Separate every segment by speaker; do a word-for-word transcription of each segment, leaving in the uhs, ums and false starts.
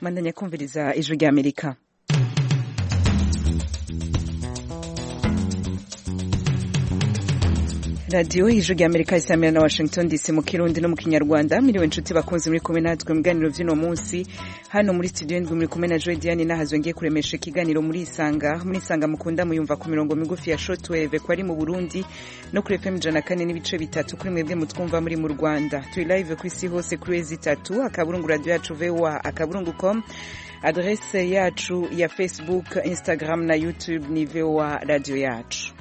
Speaker 1: Mandanya kumviriza ijwi rya Amerika. Radio ijwi rya Amerika isamira na Washington D C mu Kirundi no mu Kinyarwanda. Miriwe nshuti bakunze muri kumwe natwe mu biganiro vy'ino munsi. Hano muri studio ndwi muri kumwe na Joy Diane nahazwe ngiye kuremesha ikiganiro muri Isanga. Muri Isanga mukunda muyumva ku mirongo migufi ya shortwave ko ari mu Burundi no kuri F M ijana na kane n'ibice bitatu kuri mwebwe mutwumva muri mu Rwanda. Turi live ku isi hose kuri wezi itatu akaburungu radio yacu V O A akaburungu point com. Adresse yacu ya Facebook, Instagram na YouTube ni V O A radio yacu.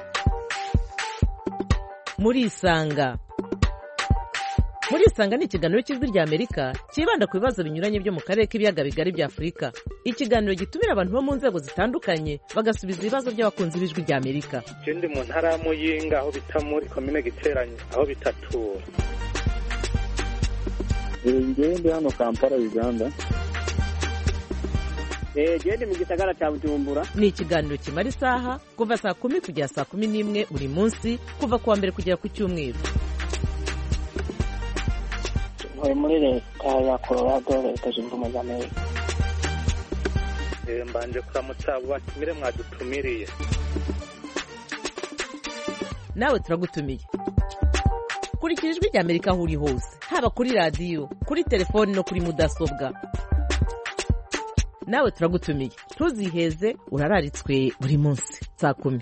Speaker 2: Muri Isanga. Muri Isanga ni ikiganiro cy'ijwi rya Amerika kibanda ku bibazo binyuranye byo mu karere k'ibiyaga bigari bya Afurika. Ikiganiro gitumira abantu bo mu nzego zitandukanye bagasubiza ibibazo by'abakunzi b'ijwi rya Amerika.
Speaker 3: Ikindi mu ntara ya Muyinga aho bita muri commune Giteranye aho bitatura.
Speaker 4: Ngende hano Kampala Uganda.
Speaker 5: Eh gende mu gisagara cya Bujumbura.
Speaker 2: Ni ikiganiro kimara isaha kuva saa kumi kugera saa kumi n'imwe buri munsi kuva kuwa mbere kugera ku cyumweru.
Speaker 5: Muri muri leta ya Colorado leta zunze ubumwe za Amerika.
Speaker 3: Eh mbanje kuramutsa abo batumire mwadutumiriye.
Speaker 2: Nawe turagutumiye. Kurikira ijwi rya Amerika aho uri hose, haba kuri radio, kuri telefone no kuri mudasobwa. Nawe turagutumiye. Tuziheze urararitswe buri munsi saa kumi.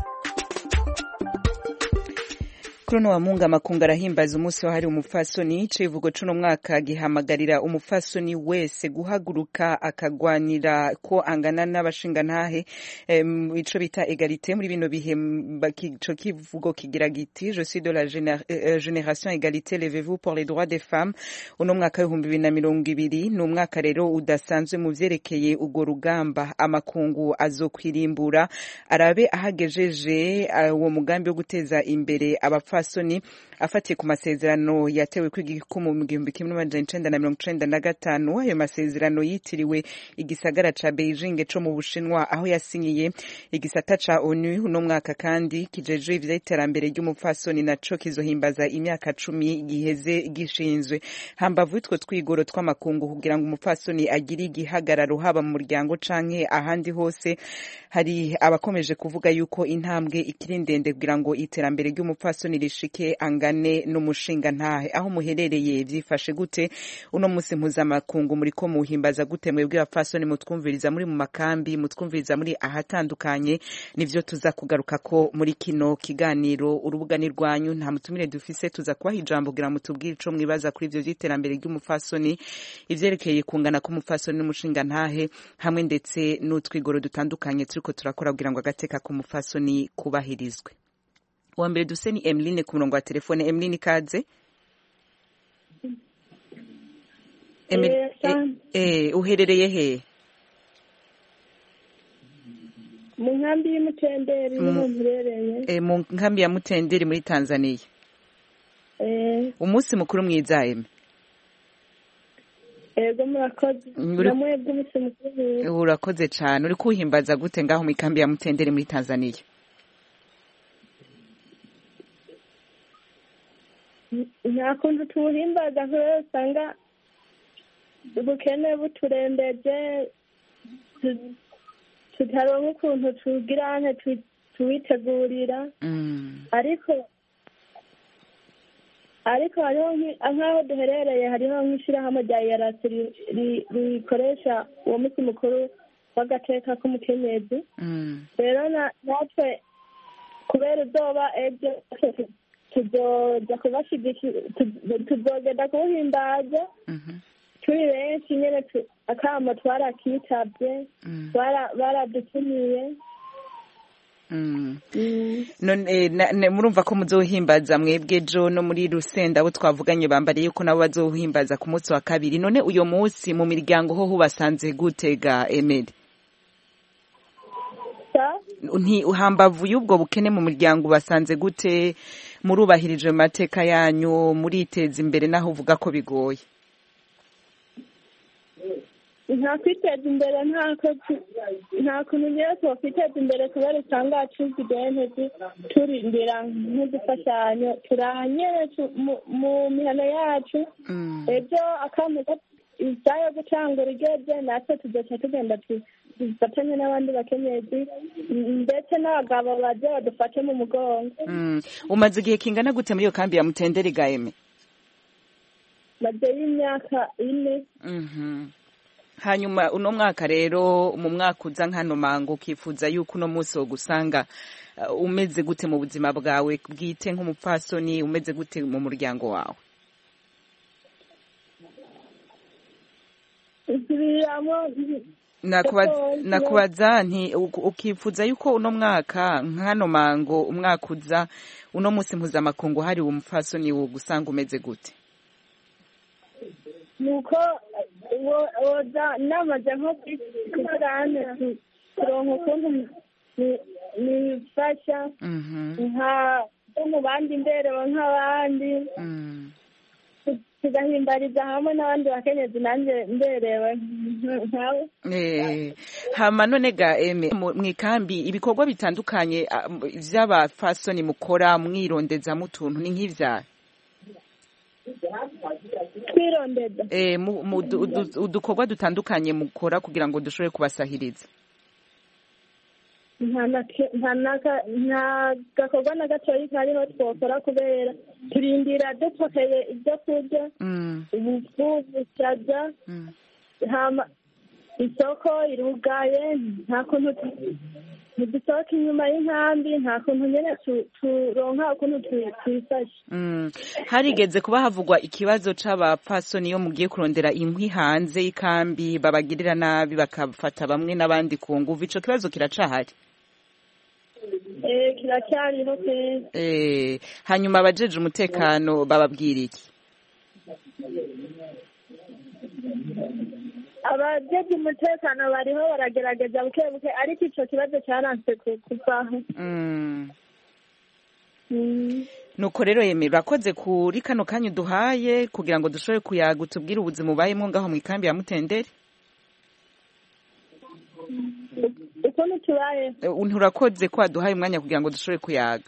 Speaker 1: Kuruno wa munga makunga arahimbaza umunsi wahari umufasoni. Ikivugo c'uno mwaka gihamagarira umufasoni wese guhaguruka akagwanira ko angana n'abashingantahe, um, ico bita egalite. Muri bino bihe ico kivugo kigira giti je suis de la génération égalité, levez-vous pour les droits des femmes. Uno mwaka w'ibihumbi bibiri na mirongo ibiri ni umwaka rero udasanzwe mu vyerekeye ugo rugamba. Amakungu azokwirimbura arabe ahagejeje uwo uh, mugambi wo guteza imbere abapfa fasoni afatiye ku masezerano yatewe kw'igikumu mu gihumbi kimwe n'amajana icenda na mirongo icenda na gatanu. Ayo masezerano yitiriwe igisagara ca Beijing co mu Bushinwa aho yasinyiye igisata ca ONU. Uno mwaka kandi kijeje ivy'iterambere ry'umupfasoni naco kizohimbaza imyaka cumi giheze gishinzwe. Hambavu utwo twigoro tw'amakungu kugira ngo umupfasoni agire igihagararo haba mu muryango canke ahandi hose, hari abakomeje kuvuga yuko intambwe ikiri ndende kugira ngo iterambere ry'umupfasoni rishike angane n'umushinga ntahe. Aho muherereye vyifashe gute uno musi mpuzamakungu muri ko muhimbaza gute mwebwe abapfasoni mutwumviriza muri mu makambi, mutwumviriza muri ahatandukanye? Nivyo tuza kugaruka ko muri kino kiganiro. Urubuga ni rwanyu, nta mutumire dufise, tuza kubaha ijambo kugira mutubwire ico mwibaza kuri ivyo vy'iterambere ry'umupfasoni, ivyerekeye kungana k'umupfasoni n'umushinga ntahe, hamwe ndetse n'utwigoro dutandukanye turiko turakora kugira ngo agateka k'umupfasoni kubahirizwe. Wa mbere duse ni Emeline ku murongo wa telefone. Emeline kaze. Emil eh, eh uherereye he?
Speaker 6: Mu nkambi y'Umutenderi niho murereye.
Speaker 1: Eh mu nkambi ya Mutenderi muri Tanzania.
Speaker 6: Eh
Speaker 1: umunsi mukuru mwiza eme.
Speaker 6: Ego murakoze. Namwe bw'umunsi mukuru.
Speaker 1: Urakoze cyane. Uri kuhimbaza gute ngaho mu nkambi ya Mutenderi muri Tanzania?
Speaker 6: Nta kuntu tuwuhimbaza kubera usanga ubukene buturembeje, tutaronka ukuntu tugira nte tuwitegurira. Ariko ariko hariho nk'aho duherereye hariho nk'ishirahamwe rya yarasi rikoresha uwo munsi mukuru w'agateka k'umukenyezi. Rero natwe kubera uzoba ejo tuzoja kubashigikira, tuzogenda kuwuhimbaza turi benshi nyene. Akama twarakitabye, baradutumiye.
Speaker 1: None murumva ko muzohimbaza mwebwe ejo no muri Rusenda abo twavuganye bambariye yuko nabo bazohimbaza ku munsi wa kabiri. None uyo munsi mu miryango ho hubasanze gutega Emeli? Nti uhambavu y'ubwo bukene mu muryango basanze gute? Murubahirije amateka yanyu, muriteza imbere naho uvuga ko bigoye?
Speaker 6: Nta kwiteza imbere, nta kuntu nyine twakiteza imbere kubera usanga accident turindira nk'udufashanyo turahanyere mu mihano yacu. Ejo isaha yo gucangura igeze natwe tugaca tugenda dufatanye n'abandi bakenyezi ndetse n'abagabo baje badufate mu mugongo.
Speaker 1: Umaze igihe kingana gute muri iyo kambi ya Mutenderi Gaeme?
Speaker 6: Maze y'imyaka ine.
Speaker 1: Hanyuma uno mwaka rero mu mwaka uza nkano mango ukifuza yuko uno munsi wo gusanga umeze gute mu buzima bwawe bwite nk'umupfasoni, umeze gute mu muryango wawe? Nakubaza nti ukifuza yuko uno mwaka nkano mango umwaka uza uno munsi mpuzamakungu hari umupfasoni wo gusanga umeze gute?
Speaker 6: Nuko woza namaze nko kukurane kuronka ukuntu nifasha nka mu bandi mberewe nk'abandi tugahimbariza hamwe n'abandi bakenyezi nanjye mberewe nkawe.
Speaker 1: Hama none Gaeme mu ikambi ibikorwa bitandukanye vy'abafasoni mukora mwirondezamo utuntu ni nk'ivyaha?
Speaker 6: Twirondeza
Speaker 1: eh mu udukorwa dutandukanye mukora kugira ngo dushobore kubasahiriza? nta gakorwa na gatoyi kariho twokora kubera turindira dupokeye ibyo kurya ubufu bushaza hama isoko irugaye nta kuntu ntidusohoka inyuma y'inkambi nta kuntu nyene turonka ukuntu twifashe. Harigeze kuba havugwa ikibazo c'abapfasoni iyo mugiye kurondera inkwi hanze y'ikambi babagirira nabi bakafata bamwe n'abandi ku nguvu, ico kibazo kiracahari?
Speaker 6: Eh kiracariho pe.
Speaker 1: Eh hanyuma abajeje umutekano bababwira iki?
Speaker 6: Abajeje umutekano bariho baragerageza buke buke ariko ico kibazo cyaranse kuvaho.
Speaker 1: Nuko rero Yemi urakoze kuri kano kanyu duhaye kugira ngo dushobore kuyaga utubwire ubuzima ubayemo ngaho mu ikambi ya Mutenderi.
Speaker 6: Ukuntu tubaye
Speaker 1: nturakoze ko aduhaye umwanya kugira ngo dushobore kuyaga.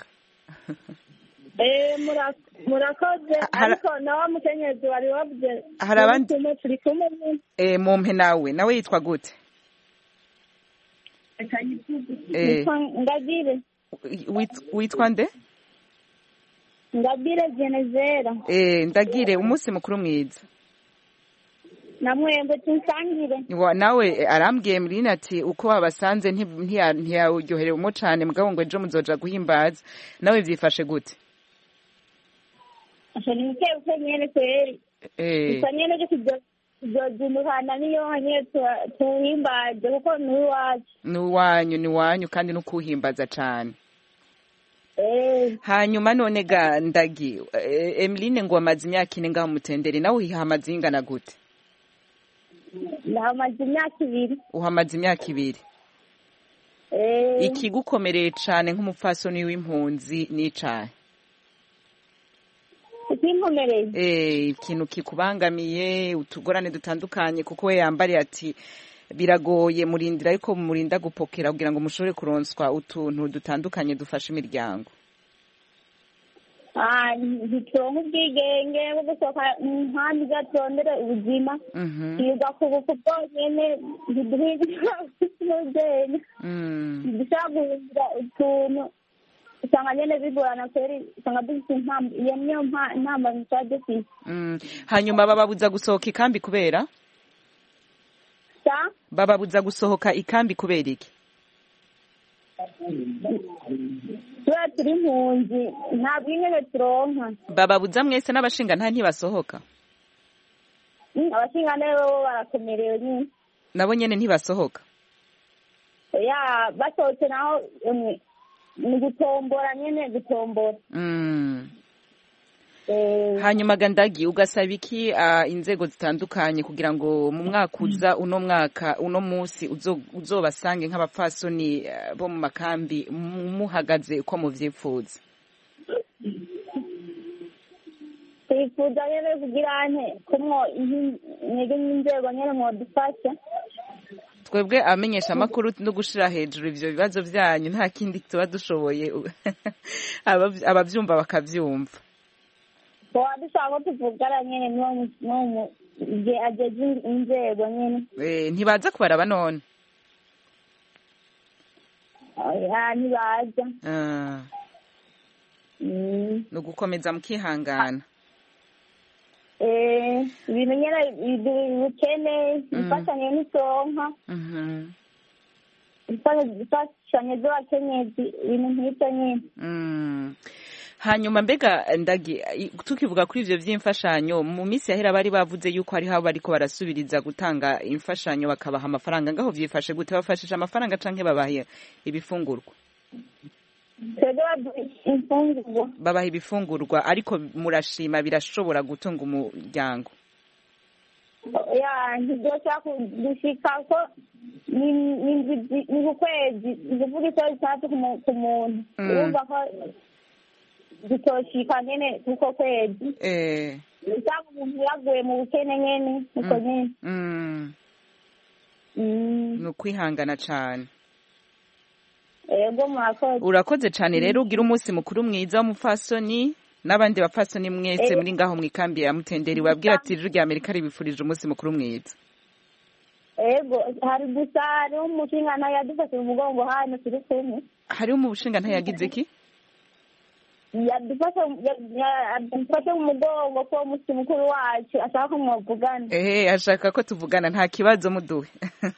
Speaker 6: Eh murakoze ariko nawe mukenyezi wari wavuze
Speaker 1: hari abandi
Speaker 6: turi kumwe.
Speaker 1: Eh mumpe nawe nawe yitwa gute?
Speaker 6: Eh Ngabire.
Speaker 1: Witwa nde?
Speaker 6: Ngabire Genezera.
Speaker 1: Eh ndagire umunsi mukuru mwiza.
Speaker 6: Namwembe tunsangire.
Speaker 1: Nawe arambwiye Mrina ati uko wabasanze ntiyaryohere umo cane mugabo ngo ejo muzoja guhimbaza nawe vyifashe gute?
Speaker 6: Ashani mke uke nyene kweri.
Speaker 1: Eh.
Speaker 6: Usanyene je kujumuhana niyo hanye tuhimbaze kuko ni wacu.
Speaker 1: Ni wanyu ni wanyu kandi no kuhimbaza cane.
Speaker 6: Eh.
Speaker 1: Hanyuma none ga ndagi Emeline ngo amazi imyaka ine ngaho Mutenderi nawe uhamaze ingana gute?
Speaker 6: Uhamaze imyaka ibiri.
Speaker 1: Uhamaze imyaka ibiri.
Speaker 6: Eh.
Speaker 1: Ikigukomereye cane nk'umupfasoni w'impunzi n'icahe?
Speaker 6: Ikigukomereye?
Speaker 1: Eh ikintu kikubangamiye utugorane dutandukanye kuko we yambariye ati biragoye murindira ariko murinda gupokera kugira ngo mushobore kuronswa utuntu dutandukanye dufasha imiryango.
Speaker 6: Ah ntituronka ubwigenge bwo gusohoka nkambi gatondere ubuzima. Yiga kubuka bwonyene ntiduhiga n'ubwenge. Dushaka utuntu usanga nyene bigorana kweri usanga dufite impamvu iyo niyo mpamvu nshaje kwisi.
Speaker 1: Hanyuma bababuza gusohoka ikambi kubera?
Speaker 6: Sa?
Speaker 1: Bababuza gusohoka ikambi kubera iki?
Speaker 6: Tuba turi impunzi ntabwo ingene turonka.
Speaker 1: Bababuza mwese n'abashinga nta ntibasohoka?
Speaker 6: Abashinga nabo barakomerewe nyine.
Speaker 1: Nabo nyene ntibasohoka?
Speaker 6: Ya basohotse naho ni gutombora nyene gutombora.
Speaker 1: Mm. Hanyuma gandagi ugasaba iki inzego zitandukanye kugira ngo mu mwaka uza uno mwaka uno munsi uzobasange nk'abapfasoni bo mu makambi muhagaze uko muvyifuza?
Speaker 6: Twifuza nyene kugira nte kumwo inzego nyene mwodufasha.
Speaker 1: Twebwe amenyesha amakuru no gushira hejuru ivyo bibazo vyanyu nta kindi tuba dushoboye abavyumva bakavyumva.
Speaker 6: Kwa dushaka tuvugana nyene no ajeje inzego nyine.
Speaker 1: Ntibaza kubaraba none?
Speaker 6: Ntibaza.
Speaker 1: ni ugukomeza mukihangana.
Speaker 6: ibintu nyine bikene imfashanyo n'isonka imfashanyo z'abakenyezi ibintu nk'ibyo nyine.
Speaker 1: Hanyuma mbega ndagi tukivuga kuri ivyo vy'imfashanyo mu minsi yahera bari bavuze yuko hari haba bariko barasubiriza gutanga imfashanyo bakabaha amafaranga ngaho vyifashe gute bafashije amafaranga canke babaha ibifungurwa? Babaha ibifungurwa ariko murashima birashobora gutunga umuryango?
Speaker 6: Ya ntibyosha gushika ko ni ukwezi uvuga icyo bitatu ku muntu urumva ko bitoshika nyene kuko kwezi eh usanga umuntu yaguye mu bukene nyene uko nyene.
Speaker 1: mm no kwihangana cyane.
Speaker 6: Ego murakoze.
Speaker 1: Urakoze cyane rero ugira umunsi mukuru mwiza w'umufasoni n'abandi bapfasoni mwese muri ngaho mwikambi ya Mutenderi wabwira ati ijuru rya Amerika ribifurije umunsi mukuru mwiza.
Speaker 6: Ego hari gusara umushinga nta yadufashe mu mugongo hano turi kumwe.
Speaker 1: Hari mu bushinga nta yagize iki?
Speaker 6: Yadufashe yadufashe mu mugongo ko umunsi mukuru wacu ashaka ko mwavugana.
Speaker 1: Eh ashaka ko tuvugana nta kibazo muduhe.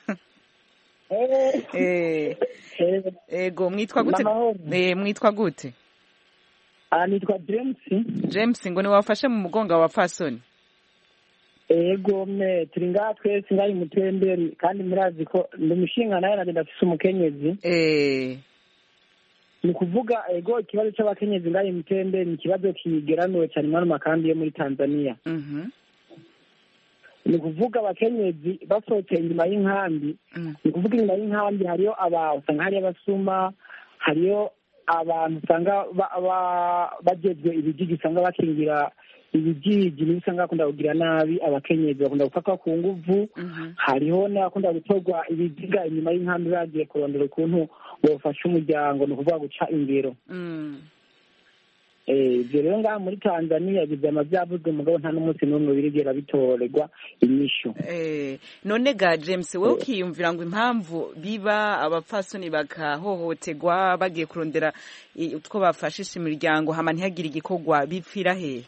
Speaker 1: Eh ego mwitwa gute? Eh mwitwa gute?
Speaker 7: Ah nitwa James.
Speaker 1: James ngo ni wafashe mu mugongo wa Fasoni.
Speaker 7: Ego me turinga twese ngari Mutenderi kandi murazi ko ndimushinga naye nagenda afise umukenyezi.
Speaker 1: Eh
Speaker 7: ni kuvuga ego ikibazo cy'abakenyezi ngari Mutenderi ni kibazo kigeranowe cyane mu makambi yo muri Tanzania.
Speaker 1: Mhm.
Speaker 7: Ni kuvuga abakenyezi basohotse inyuma y'inkambi. Ni kuvuga inyuma y'inkambi hariyo aba usanga hari abasuma hariyo abantu usanga bagezwe ibijiji usanga bakingira ibijiji n'usanga bakunda kugira nabi abakenyezi bakunda gufatwa ku nguvu. Hariho n'abakunda gutorwa ibiziga inyuma y'inkambi bagiye kurondera ukuntu bofasha umuryango ni ukuvuga guca ingero. Ibyo rero ngaha muri Tanzania bizama byavuzwe mugabo nta n'umunsi n'umwe birigera bitorerwa inyishu.
Speaker 1: None ga James wowe ukiyumvira ngo impamvu biba abapfasoni bakahohoterwa bagiye kurondera utwo bafashisha imiryango hama ntihagire igikorwa bipfira hehe?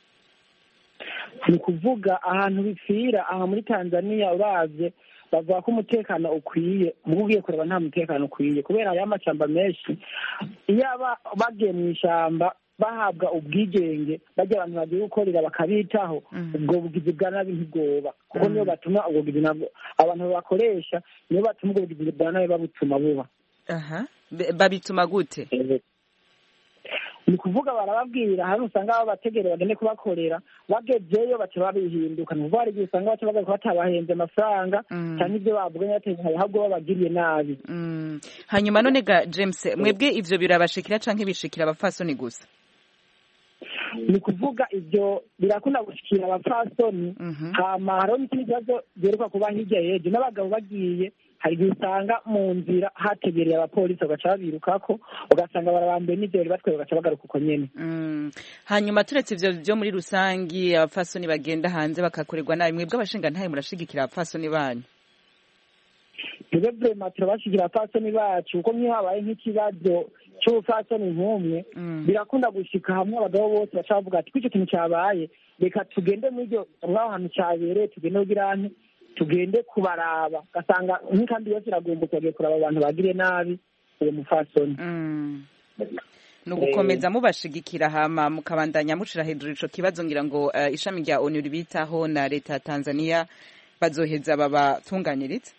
Speaker 7: Ni kuvuga ahantu bipfira aha muri Tanzania uravye bavuga ko umutekano ukwiye mugiye kureba nta mutekano ukwiye kubera aya mashamba menshi iyo bagiye mu ishamba bahabwa ubwigenge bajya abantu bagiye gukorera bakabitaho ubwo bugizi bwa nabi ntibwoba kuko niyo batuma ubwo bugizi nabwo abantu bakoresha niyo batuma ubwo bugizi bwa nabi babutuma buba.
Speaker 1: Aha babituma gute?
Speaker 7: Ni kuvuga barababwira hano usanga abo bategere bagende kubakorera bagezeyo baca babihinduka ni kuvuga ari usanga baca bagaruka batabahenze amafaranga cyane ibyo bavuganye bategereje ahubwo babagiriye nabi.
Speaker 1: Hanyuma none ga James mwebwe ivyo birabashikira canke bishikira abafasoni gusa?
Speaker 7: Ni kuvuga ibyo birakunda gushikira abafasoni hama hariho n'ikindi kibazo byeruka kuba hirya yejo n'abagabo bagiye hari igihe usanga mu nzira hategereye abapolisi bagaca babirukako ugasanga barabambuye n'ivyo bari batwaye bagaca bagaruka uko nyene.
Speaker 1: Hanyuma turetse ivyo byo muri rusangi abafasoni bagenda hanze bakakorerwa nabi mwebwe abashinga ntaye murashigikira abafasoni banyu?
Speaker 7: Twebwe vraiment turabashigikira abafasoni bacu kuko niyo habaye nk'ikibazo cy'ubufasoni nk'umwe birakunda gushika hamwe abagabo bose baca bavuga ati kw'icyo kintu cyabaye reka tugende muri iryo mwaho hantu cyabereye tugende kugira nti tugende kubaraba gasanga nk'ikandi yose iragomboka bagiye kuraba abantu bagiriye nabi uwo mufasoni.
Speaker 1: ni ugukomeza mubashigikira hama mukabandanya mushira hejuru ico kibazo ngira ngo ishami rya O N U ribitaho na leta ya Tanzania bazoheza babatunganiriza.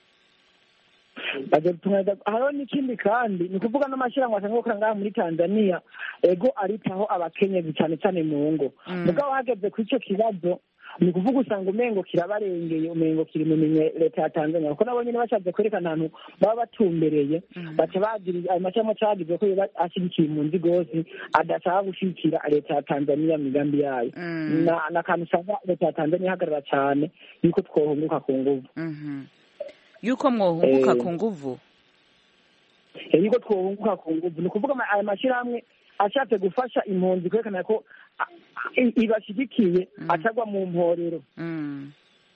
Speaker 7: Hariho n'ikindi kandi ni kuvuga n'amashyirahamwe asanga gukora ngaha muri Tanzania ego aritaho abakenyezi cyane cyane mu ngo mugabo hageze ku icyo kibazo ni kuvuga usanga umengo kirabarengeye umengo kiri mu minwe leta ya Tanzania kuko nabo nyine bashatse kwerekana ahantu baba batumbereye baca bagira ayo mashyirahamwe cagize ko ashyigikiye impunzi gose adashaka gushikira leta ya Tanzania migambi yayo na kantu usanga leta ya Tanzania ihagarara cyane yuko twohunguka ku nguvu.
Speaker 1: Yuko mwohunguka ku nguvu?
Speaker 7: Yuko twohunguka ku nguvu ni kuvuga aya mashyirahamwe ashatse gufasha impunzi kwerekana ko ibashigikiye atagwa mu mporero.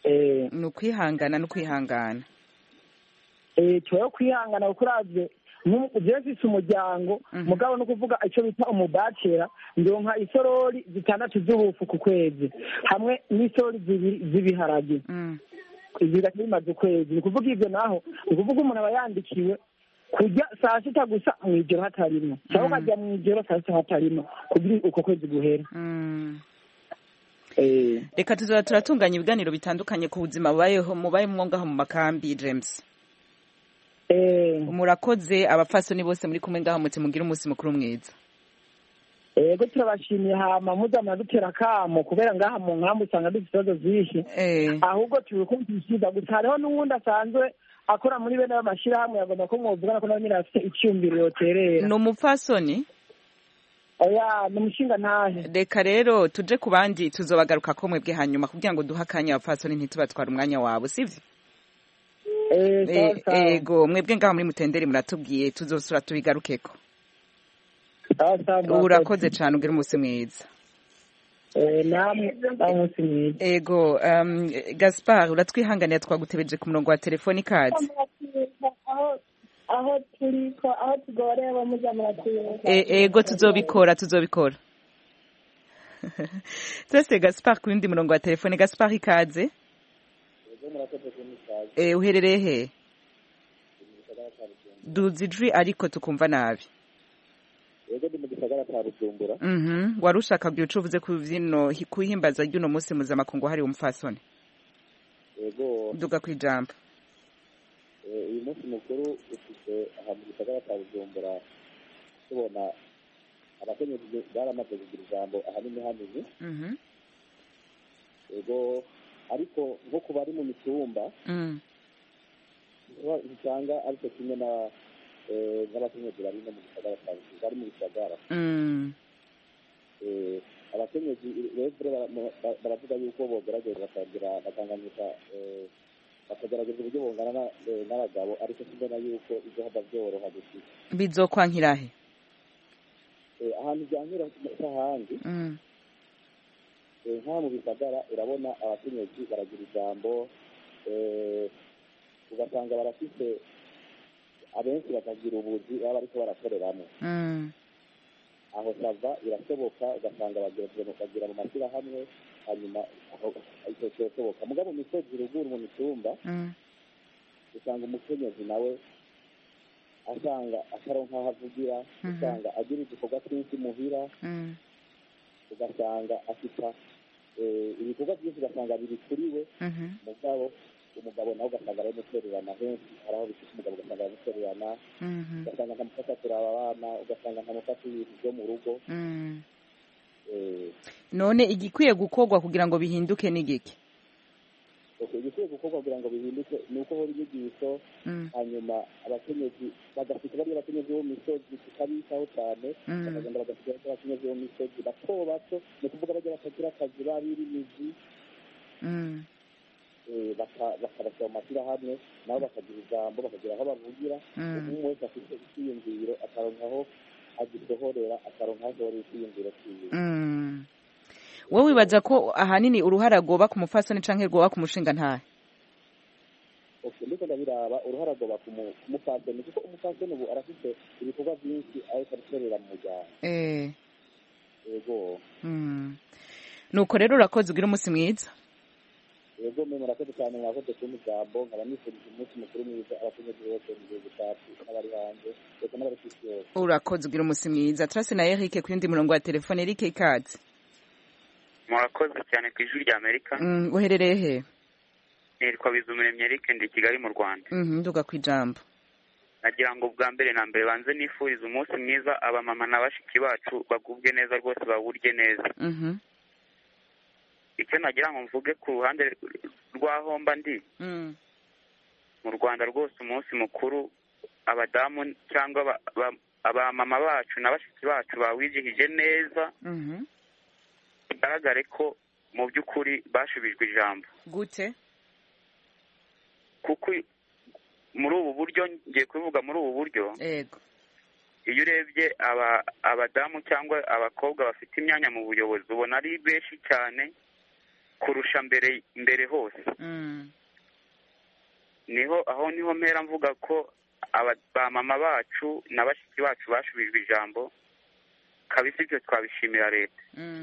Speaker 1: ni ukwihangana no kwihangana
Speaker 7: tubaho kwihangana kuko uravye jewe mfise umuryango mugabo no kuvuga ico bita umubacera ndonka isorori zitandatu z'ubufu ku kwezi hamwe n'isorori zibiri z'ibiharage bigaca bimaze ukwezi ni kuvuga ivyo naho ni kuvuga umuntu aba yandikiwe kurya saa sita gusa mw'ijoro hatarimwo cyangwa ukarya mw'ijoro saa sita hatarimwo kugira uko kwezi guhera.
Speaker 1: Reka tuzoba turatunganya ibiganiro bitandukanye ku buzima bubayeho mubayemwo ngaho mu makambi James. Murakoze abapfasoni bose muri kumwe ngaho muti mugira umunsi mukuru mwiza.
Speaker 7: Ego turabashimiye hama muza mwadutera kamo kubera ngaha mu nkambi usanga dufite ibibazo vyinshi ahubwo tubikumvishiriza gusa hariho n'uwundi asanzwe akora muri bene y'amashirahamwe yagomba ko mwovugana ko nawe nyine afite icyumviro yoterera.
Speaker 1: Ni umupfasoni?
Speaker 7: Oya, ni umushinga ntahe.
Speaker 1: Reka rero tuje ku bandi tuzobagaruka ko mwebwe hanyuma kugira ngo duhe akanya abapfasoni ntitubatwara umwanya wabo sivyo? Ego mwebwe ngaho muri Mutenderi muratubwiye tuzosura tubigarukeko. Urakoze cyane ugira umunsi mwiza. Ego Gaspard uratwihanganiye twagutebeje ku murongo wa telefoni kazi.
Speaker 6: Aho turiko aho tugorewe muza muratwiye.
Speaker 1: Ego tuzobikora tuzobikora. Sese Gaspard ku yindi murongo wa telefoni. Gaspard ikaze. Eh uherereye he? Duzijwi ariko tukumva nabi.
Speaker 4: Yego ndi mu gisagara cya Bujumbura.
Speaker 1: Mhm. Warushaka byucuvuze ku vyino kuhimbaza ry'uno munsi mpuzamakungu hari umufasoni.
Speaker 4: Yego.
Speaker 1: Duga kwijambo.
Speaker 4: Eh uyu munsi mukuru ufite aha mu gisagara cya Bujumbura tubona abakenyezi baramaze kugira ijambo ahanini hanini.
Speaker 1: Mhm.
Speaker 4: Yego ariko nko ku bari mu mitumba.
Speaker 1: Mhm.
Speaker 4: Usanga ariko kimwe na n'abakenyezi bari no mu gisagara bari mu gisagara abakenyezi rero baravuga yuko bogerageza bakagira bakanganyika bakagerageza uburyo bungana n'abagabo ariko simbona yuko ibyo haba byoroha gusa
Speaker 1: bizokwankirahe
Speaker 4: ahantu byankira ahandi nka mu bisagara urabona abakenyezi baragira ijambo ugasanga barafite abenshi bakagira ubuzi baba bariko barakoreramo aho sava birashoboka ugasanga bagira mu mashyirahamwe hanyuma icyo kirashoboka mugabo mu misozi ruguru mu mitumba usanga umukenyezi nawe asanga ataronka aho avugira usanga agira igikorwa cyinshi muhira ugasanga afita ibikorwa byinshi ugasanga biri kuri we mugabo umugabo nawe ugasanga ari mutererana henshi hari aho bifite umugabo ugasanga ari mutererana ugasanga ntamufasha kuraba abana ugasanga ntamufasha ibintu byo mu rugo
Speaker 1: none igikwiye gukorwa kugira ngo bihinduke ni giki
Speaker 4: igikwiye gukorwa kugira ngo bihinduke ni uko hori inyigisho hanyuma abakenyezi bagafite bariya abakenyezi bo mu misozi tukabitaho cyane bakagenda bagafite abakenyezi bo mu misozi bato bato ni ukuvuga bajya batagira akazi babiri imizi bakabashyira mu mashyirahamwe nabo bakagira ijambo bakagira aho bavugira umuntu wese afite icyiyumviro akaronka aho agisohorera akaronka aho asohorera icyiyumviro cyiwe.
Speaker 1: Wowe wibaza ko ahanini uruhara rwoba ku mufasoni canke rwoba ku mushinga ntahe?
Speaker 4: ndiko ndabiraba uruhara rwoba ku mufasoni kuko umufasoni ubu arafite ibikorwa byinshi ariko abikorera mu muryango. Yego.
Speaker 1: Nuko rero urakoze ugira umunsi mwiza.
Speaker 4: Yego mwe murakoze cyane mwakoze ku mujambo nkaba nifurije umunsi mukuru mwiza abakenyezi bose mu gihugu cyacu n'abari hanze reka n'abari ku isi yose.
Speaker 1: Urakoze ugira umunsi mwiza. Turase na Eric ku yindi murongo wa telefone. Eric ikaze.
Speaker 8: Murakoze cyane ku ijwi rya Amerika.
Speaker 1: Mm, uherereye he?
Speaker 8: Nitwa Bizumuremyi Eric ndi Kigali mu Rwanda.
Speaker 1: Mhm, nduga kwijambo.
Speaker 8: Nagira ngo bwa mbere na mbere banze nifuriza umunsi mwiza abamama na bashiki bacu bagubwe neza rwose bawurye neza.
Speaker 1: Mhm.
Speaker 8: Icyo nagira ngo mvuge ku ruhande rw'aho mba ndi mu Rwanda rwose umunsi mukuru abadamu cyangwa abamama bacu na bashiki bacu bawizihije neza bigaragare ko mu by'ukuri bashubijwe ijambo.
Speaker 1: Gute?
Speaker 8: Kuko muri ubu buryo ngiye kuvuga muri ubu buryo
Speaker 1: yego
Speaker 8: iyo urebye abadamu cyangwa abakobwa bafite imyanya mu buyobozi ubona ari benshi cyane kurusha mbere mbere hose. Niho aho niho mpera mvuga ko ba mama bacu na bashiki bacu bashubijwe ijambo kabisa, ibyo twabishimira leta.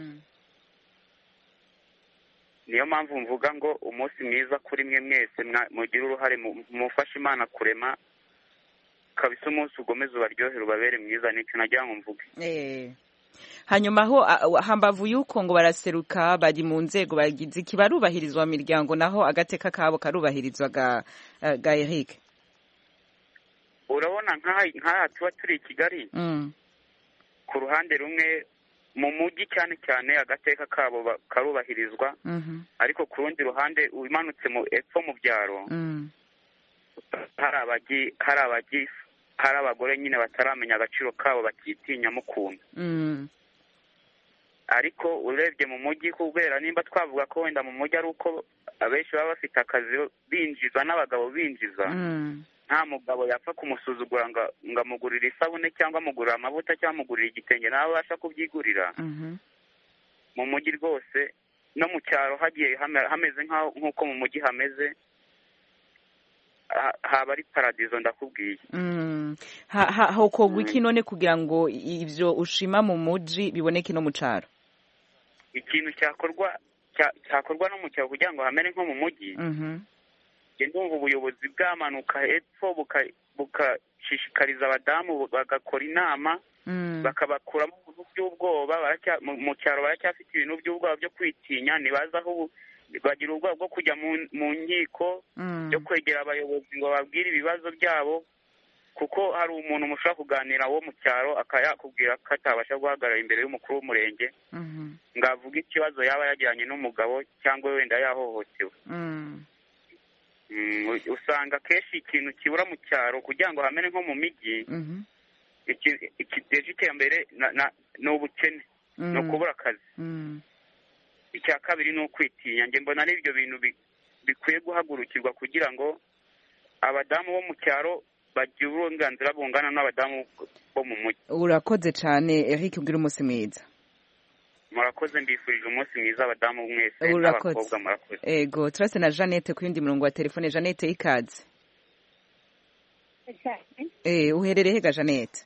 Speaker 8: Niyo mpamvu mvuga ngo umunsi mwiza kuri mwe mwese mugira uruhare mufashe Imana kurema kabisa, umunsi ugomeze ubaryohere ubabere mwiza, nicyo nagira ngo mvuge.
Speaker 1: Eh. Hanyuma ho hambavu yuko ngo baraseruka bari mu nzego bagize iki, barubahirizwa mu miryango naho agateka kabo karubahirizwa ga, ga Eric?
Speaker 8: Urabona nk'aha tuba turi i Kigali,
Speaker 1: mm.
Speaker 8: ku ruhande rumwe mu mujyi cyane cyane agateka kabo karubahirizwa,
Speaker 1: mm -hmm.
Speaker 8: ariko ku rundi ruhande umanutse mu epfo mu byaro,
Speaker 1: mm.
Speaker 8: hari abagi hari abagi hari abagore nyine bataramenya agaciro kabo bakitinya mukunda.
Speaker 1: mm.
Speaker 8: Ariko urebye mu mujyi kubera nimba twavuga ko wenda mu mujyi ari uko abenshi baba bafite akazi binjiza n'abagabo binjiza,
Speaker 1: mm.
Speaker 8: nta mugabo yapfa kumusuzugura ngo ngamugurira isabune cyangwa amugurira amavuta cyangwa amugurira igitenge nawe abasha kubyigurira.
Speaker 1: mm -hmm.
Speaker 8: Mu mujyi rwose no mu cyaro hagiye hameze nk'uko mu mujyi hameze, haba ari paradizo ndakubwiye.
Speaker 1: mm. ha ha hokogwa iki none kugira ngo ivyo ushima mu mujyi biboneke no mu cyaro?
Speaker 8: Ikintu cyakorwa cyakorwa no mu cyaro kugira ngo hamere nko mu mujyi.
Speaker 1: mhm
Speaker 8: ndumva ubuyobozi bwamanuka hepfo bukashishikariza abadamu bagakora inama,
Speaker 1: mm.
Speaker 8: bakabakuramo ibintu by'ubwoba. Mu cyaro baracyafite ibintu by'ubwoba byo kwitinya, nibaza aho bagira ubwoba bwo kujya mu nkiko,
Speaker 1: mm.
Speaker 8: byo kwegera abayobozi ngo babwire ibibazo byabo, kuko hari umuntu mushobora kuganira wo mu cyaro akayakubwira ko atabasha guhagarara imbere y'umukuru w'umurenge,
Speaker 1: mm -hmm.
Speaker 8: ngo avuge ikibazo yaba yajyanye n'umugabo cyangwa wenda yahohotewe.
Speaker 1: mm.
Speaker 8: Mm, usanga kenshi ikintu kibura mu cyaro kugira ngo hamere nko mu mijyi,
Speaker 1: mm -hmm.
Speaker 8: ikiteje iterambere ni ubukene,
Speaker 1: mm.
Speaker 8: ni ukubura akazi,
Speaker 1: mm.
Speaker 8: icya kabiri ni ukwitinya. Njye mbona ari ibyo bintu bikwiye guhagurukirwa kugira ngo abadamu bo mu cyaro bagire uburenganzira bungana n'abadamu bo mu mujyi.
Speaker 1: Urakoze cyane Eric, ubwira umunsi mwiza.
Speaker 8: Murakoze, mbifurije umunsi mwiza abadamu mwese n'abakobwa. Murakoze.
Speaker 1: Ego, turase na Jeannette ku yundi murongo wa telefone. Jeannette, ikaze. Eh, uherereye he Jeannette?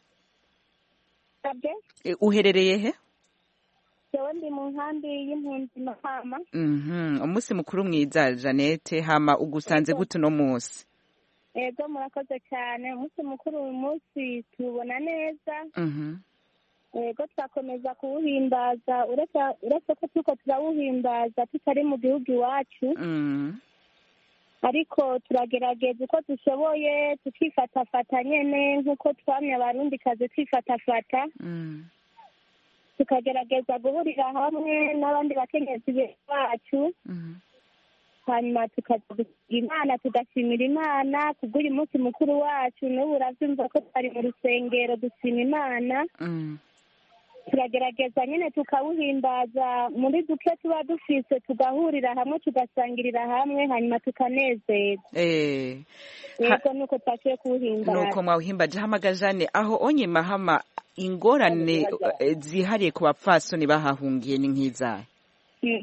Speaker 6: Sabye?
Speaker 1: Eh, uherereye he?
Speaker 6: Jewe ndi mu nkambi y'impunzi Mahama.
Speaker 1: Mhm, umunsi mukuru mwiza Jeannette, hama ugusanze gute no munsi?
Speaker 6: Ego, murakoze cyane. Umunsi mukuru uyu munsi tubona neza.
Speaker 1: Mhm.
Speaker 6: Ego, twakomeza kuwuhimbaza, uretse ko tuko turawuhimbaza tutari mu gihugu iwacu.
Speaker 1: Mhm.
Speaker 6: Ariko turagerageza uko dushoboye tukifatafata nyene nk'uko twamye abarundi kaze twifatafata.
Speaker 1: Mhm.
Speaker 6: Tukagerageza guhurira hamwe n'abandi bakenyezi bacu.
Speaker 1: Mhm.
Speaker 6: Hanyuma tukagira Imana, tugashimira Imana kubw'uyu munsi mukuru wacu. N'ubu uravyumva ko twari mu rusengero dushima Imana.
Speaker 1: Mhm.
Speaker 6: Turagerageza nyine tukawuhimbaza muri duke tuba dufise, tugahurira hamwe tugasangirira hamwe hanyuma tukanezerwa.
Speaker 1: Eh.
Speaker 6: Yego, nuko twaciye kuwuhimbaza.
Speaker 1: Nuko mwawuhimbaje. Hamaga Jane, aho onye Mahama ingorane zihariye ku bapfasoni bahahungiye ni nk'izahe?
Speaker 6: Mm.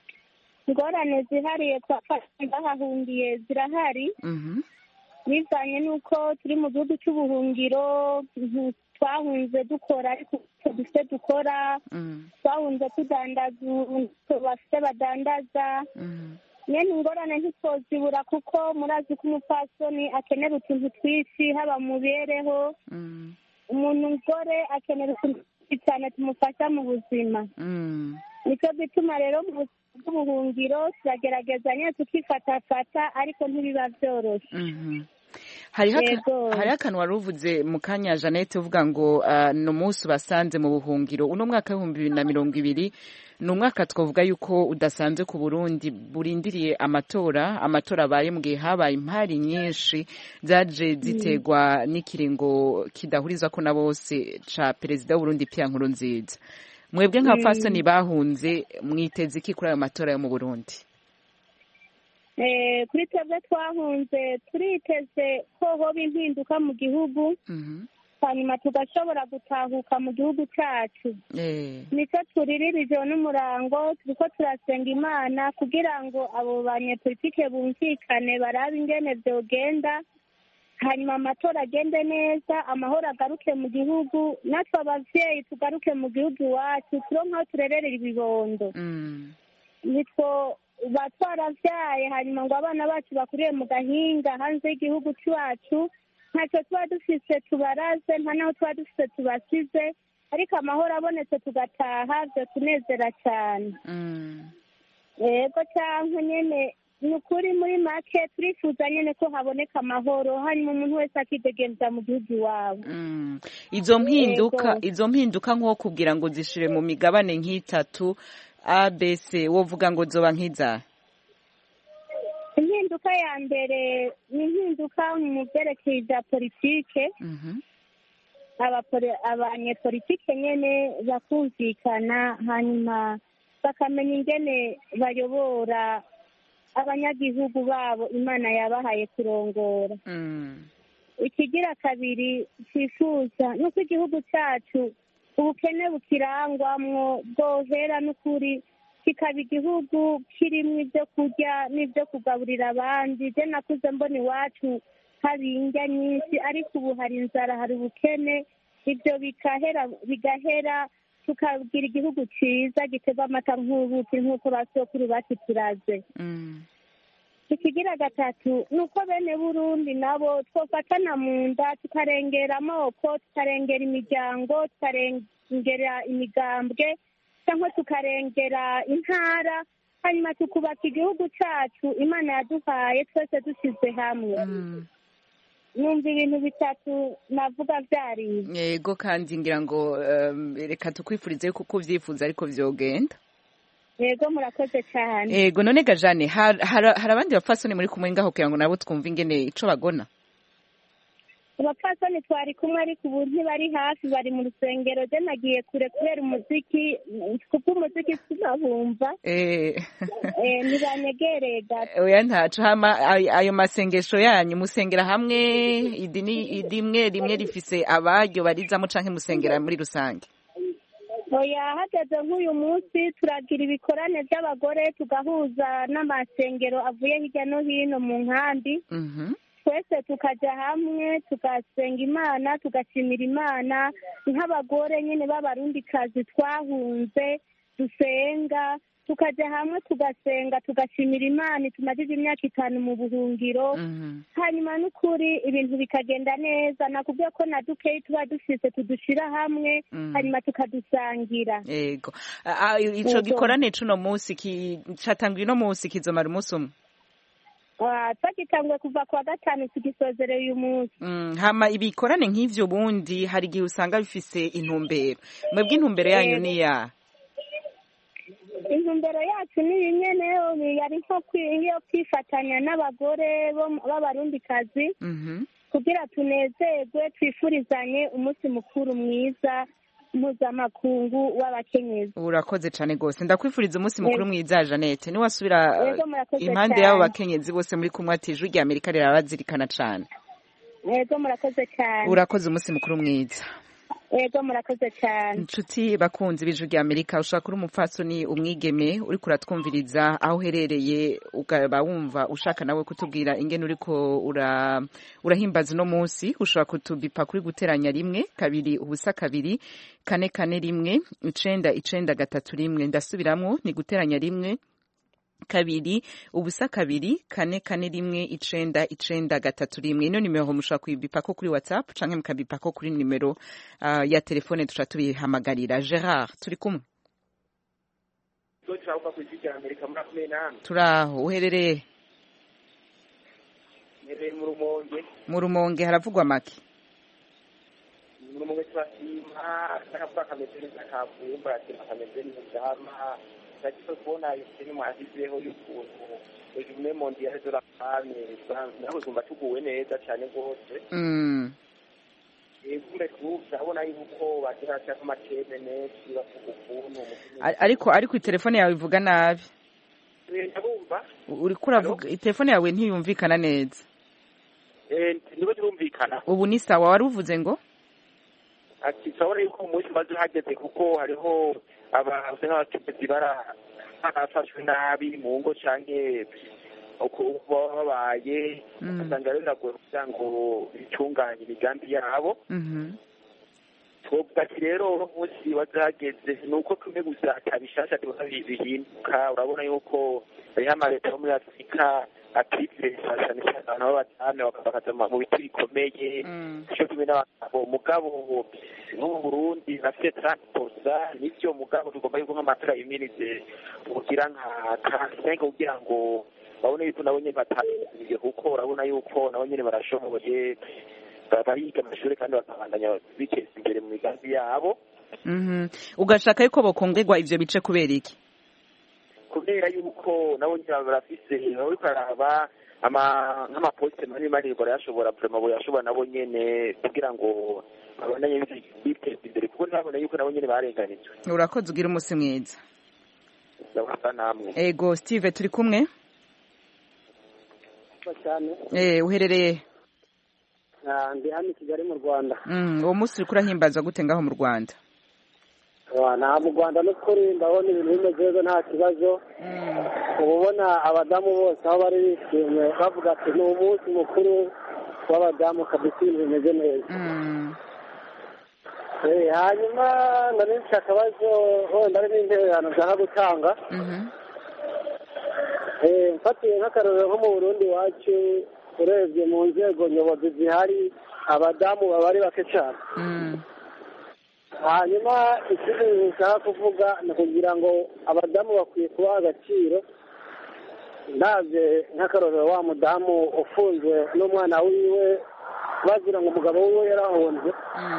Speaker 6: Ingorane zihariye ku bapfasoni bahahungiye zirahari.
Speaker 1: Mhm.
Speaker 6: Bivanye nuko turi mu gihugu cy'ubuhungiro, twahunze dukora ariko dufite dukora, twahunze tudandaza bafite badandaza. Nyene ingorane ntitwozibura kuko murazi ko umupfasoni akenera utuntu twinshi haba mu mibereho. Umuntu mugore akenera utuntu cyane tumufasha mu buzima. Nicyo gituma rero mu bw'ubuhungiro turagerageza nyine tukifatafata ariko ntibiba byoroshye.
Speaker 1: Hariho akantu wari uvuze mu kanya Jeannette uvuga ngo ni umunsi ubasanze mu buhungiro. Uno mwaka w'ibihumbi bibiri na mirongo ibiri ni umwaka twavuga yuko udasanzwe ku Burundi, burindiriye amatora. Amatora abaye mu gihe habaye impari nyinshi zaje zitegwa n'ikiringo kidahurizwa ko na bose ca perezida w'Uburundi Pierre Nkurunziza. Mwebwe nk'abapfasoni bahunze mwiteze iki kuri ayo matora yo mu Burundi?
Speaker 6: Eh, kuri twebwe twahunze turiteze ko hoba impinduka mu gihugu. hanyuma tugashobora gutahuka mu gihugu cyacu. nicyo turiririje n'umurango turiko turasenga imana kugira ngo abo banyepolitike bumvikane barabe ingene vyogenda, hanyuma amatora agende neza, amahoro agaruke mu gihugu, natwe abavyeyi tugaruke mu gihugu iwacu turonke aho turererera ibibondo. nitwo batwaravyaye hanyuma ngo abana bacu bakuriye mu gahinga hanze y'igihugu cyacu, ntacyo tuba dufise tubaraze, nta naho tuba dufise tubasize, ariko amahoro abonetse tugataha vyo tunezera cyane. yego canke nyene ni ukuri muri make turifuza nyene ko haboneka amahoro, hanyuma umuntu wese akidegemvya mu gihugu iwabo.
Speaker 1: izo mpinduka izo mpinduka nko kugira ngo zishire mu migabane nk'itatu A B C wovuga ngo zoba nk'iza?
Speaker 6: impinduka ya mbere ni impinduka mu vyerekeye ivya politike. abanyepolitike nyene bakumvikana, hanyuma bakamenya ingene bayobora abanyagihugu babo imana yabahaye kurongora. ikigira kabiri twifuza nuko igihugu cyacu ubukene bukirangwamwo bwohera n'ukuri kikaba igihugu kirimwo ibyo kurya n'ibyo kugaburira abandi. je nakuze mbona iwacu hari indya nyinshi, ariko ubu hari inzara, hari ubukene, ibyo bigahera bigahera tukagira igihugu cyiza gitega amata nk'ubuki nk'uko basokuru bakituraze. ikigira gatatu ni uko bene Burundi nabo twofatana mu nda tukarengera amoko, tukarengera imiryango, tukarengera imigambwe, cyangwa tukarengera intara, hanyuma tukubaka igihugu cyacu imana yaduhaye twese dushyize hamwe. numva ibintu bitatu navuga vyari
Speaker 1: yego, kandi ngira ngo um, reka tukwifurize kuko uvyifuza ariko vyogenda.
Speaker 6: yego murakoze cyane.
Speaker 1: yego none ga Jane, hari har, har abandi bapfasoni muri kumwe ngaho kugira ngo nabo twumve ingene ico bagona?
Speaker 6: abapfasoni twari kumwe ariko ubu ntibari hafi, bari mu rusengero. je nagiye kure kubera umuziki, kuko umuziki sinabumva.
Speaker 1: eh
Speaker 6: eh nibanyegereye gato.
Speaker 1: oya ntaco. hama ayo masengesho yanyu musengera hamwe, idini idimwe rimwe rifise abaryo barizamo canke musengera muri rusange?
Speaker 6: oya hageze nk'uyu munsi turagira ibikorane by'abagore tugahuza n'amasengero avuye hirya no hino mu nkambi. twese tukaja hamwe tugasenga imana, tugashimira imana nk'abagore nyine b'abarundikazi twahunze dusenga, tukaja hamwe tugasenga tugashimira imana tumajije imyaka itanu mu buhungiro. hanyuma n'ukuri ibintu bikagenda neza, nakubwiye ko na dukeyi tuba dufise tudushira hamwe hanyuma tukadusangira.
Speaker 1: yego ico gikorane cuno munsi catanguye uno munsi kizomara umunsi umwe?
Speaker 6: twagitanguye kuva ku wa gatanu tugisozereye uyu munsi.
Speaker 1: hama ibikorane nk'ivyo bundi hari igihe usanga bifise intumbero, mwebwe intumbero yanyu ni ya?
Speaker 6: intumbero yacu ni nyene yari nko kwifatanya n'abagore b'abarundikazi kugira tunezerwe, twifurizanye umunsi mukuru mwiza mpuzamakungu w'abakenyezi.
Speaker 1: urakoze cane gose, ndakwifuriza umunsi mukuru mwiza Janete. niwasubira impande y'abo bakenyezi bose muri kumwe ati ijwi rya Amerika rirabazirikana cane.
Speaker 6: yego murakoze cyane.
Speaker 1: urakoze, umunsi mukuru mwiza.
Speaker 6: yego murakoze cyane.
Speaker 1: inshuti bakunzi b'ijwi rya Amerika, ushaka uri umupfasoni umwigeme uriko uratwumviriza aho uherereye, ukaba wumva ushaka nawe kutubwira ingene uriko ura urahimbaza uno munsi, ushobora kutubipa kuri guteranya rimwe kabiri ubusa kabiri kane kane rimwe icenda icenda gatatu rimwe. ndasubiramwo ni guteranya rimwe kabiri ubusa kabiri kane kane rimwe icenda icenda gatatu rimwe. ino nimero mushobora kuyibipako kuri WhatsApp canke mukabipako kuri nimero uh, ya telefone tuca tubihamagarira. Gerard turi kumwe? turaho. uherereye?
Speaker 9: mu Rumonge.
Speaker 1: mu Rumonge haravugwa make?
Speaker 9: mu Rumonge turashima, akavuga kameze neza kavumba, kameze neza hama ndakiko kubona ibintu mwahizeho y'ukuntu ejume mondiale de la femme naho zumva tuguwe neza cyane gose.
Speaker 1: mm
Speaker 9: Ekumbe turabona yuko bagira cyangwa amateme menshi bavuga ukuntu
Speaker 1: ariko ariko telefone yawe ivuga nabi.
Speaker 9: ndabumva
Speaker 1: uri kuravuga telefone yawe ntiyumvikana neza.
Speaker 9: eh nibo turumvikana.
Speaker 1: ubu ni sawa? wari uvuze ngo
Speaker 9: ati turabona yuko umunsi maze hageze kuko hariho abantu nk'abakenyezi barafashwe nabi mu ngo canke uko baba babaye ugasanga rero biragoye kugira ngo bitunganye imigambi yabo twovuga ati rero umunsi wazahageze ni uko tumwe gusa atabishasha tubona bihinduka urabona yuko hariho amaleta yo muri afurika akifesha cyane cyane abantu b'abadamu bakaza mu biti bikomeye cyo kimwe n'abagabo mugabo nko mu Burundi nafite transporta nivyo mugabo tugomba yuko nk'amatara yimirize kugira nka kansenga kugira ngo babone yuko nabo nyene bataniye kuko urabona yuko nabo nyene barashoboye bariga amashuri kandi bakabandanya biteza imbere mu migambi yabo.
Speaker 1: Ugashaka yuko bokongerwa ivyo bice kubera iki?
Speaker 9: Kubera yuko nabo nyine barafise bari karaba ama nk'amaposite mani mani barashobora vraiment boyashobora nabo nyene kugira ngo abandanye biteza imbere kuko nabona yuko nabo nyene barenganijwe.
Speaker 1: Urakoze ugira umunsi mwiza.
Speaker 9: Ndabasa namwe.
Speaker 1: Ego Steve turi kumwe?
Speaker 10: Cyane.
Speaker 1: Eh uherereye?
Speaker 10: Ah ndi hano Kigali mu Rwanda.
Speaker 1: Mm uwo munsi uriko urahimbaza gute ngaho mu Rwanda?
Speaker 10: Wa na mu Rwanda no kuri ndabona ibintu bimeze neza nta kibazo. Mm. Ubona abadamu bose aho bari bishimye bavuga ati ni umunsi mukuru w'abadamu kabisa ibintu bimeze neza.
Speaker 1: Mm.
Speaker 10: Eh hanyuma nari nshakabazo ho ndari n'intererano nshaka gutanga.
Speaker 1: Mhm.
Speaker 10: Eh mfatiye nk'akarorero nko mu Burundi wacu urebye mu nzego nyobozi zihari abadamu baba ari bake cyane. Hanyuma ikindi nshaka kuvuga ni kugira ngo abadamu bakwiye kubaha agaciro ndaze nk'akarorero wa mudamu ufunzwe n'umwana wiwe bagira ngo umugabo wiwe yarahunze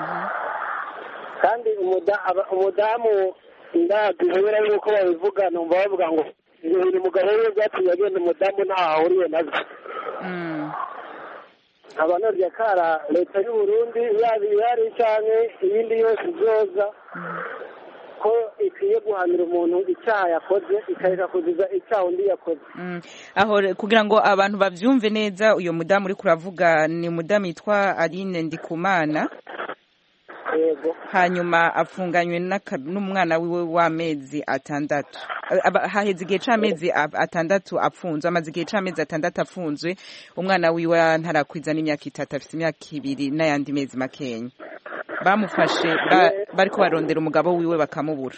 Speaker 10: kandi umudamu ndabwira yuko babivuga numva bavuga ngo ibintu umugabo wiwe byatumye agenda umudamu ntaho ahuriye nabyo. abanarya kara leta y'u Burundi yaba ihari cyane iyindi yose izoza ko ikwiye guhanira umuntu icyaha yakoze ikareka kuziza icyaha undi yakoze.
Speaker 1: Aho kugira ngo abantu bavyumve neza uyo mudamu uri kuravuga ni mudamu yitwa Aline Ndikumana.
Speaker 10: Yego.
Speaker 1: Hanyuma afunganywe n'umwana wiwe w'amezi atandatu. Haheze igihe c'amezi atandatu apfunzwe amaze igihe c'amezi atandatu apfunzwe umwana wiwe ntarakwiza n'imyaka itatu afite imyaka ibiri n'ayandi mezi makenya. Bamufashe bariko barondera umugabo wiwe bakamubura.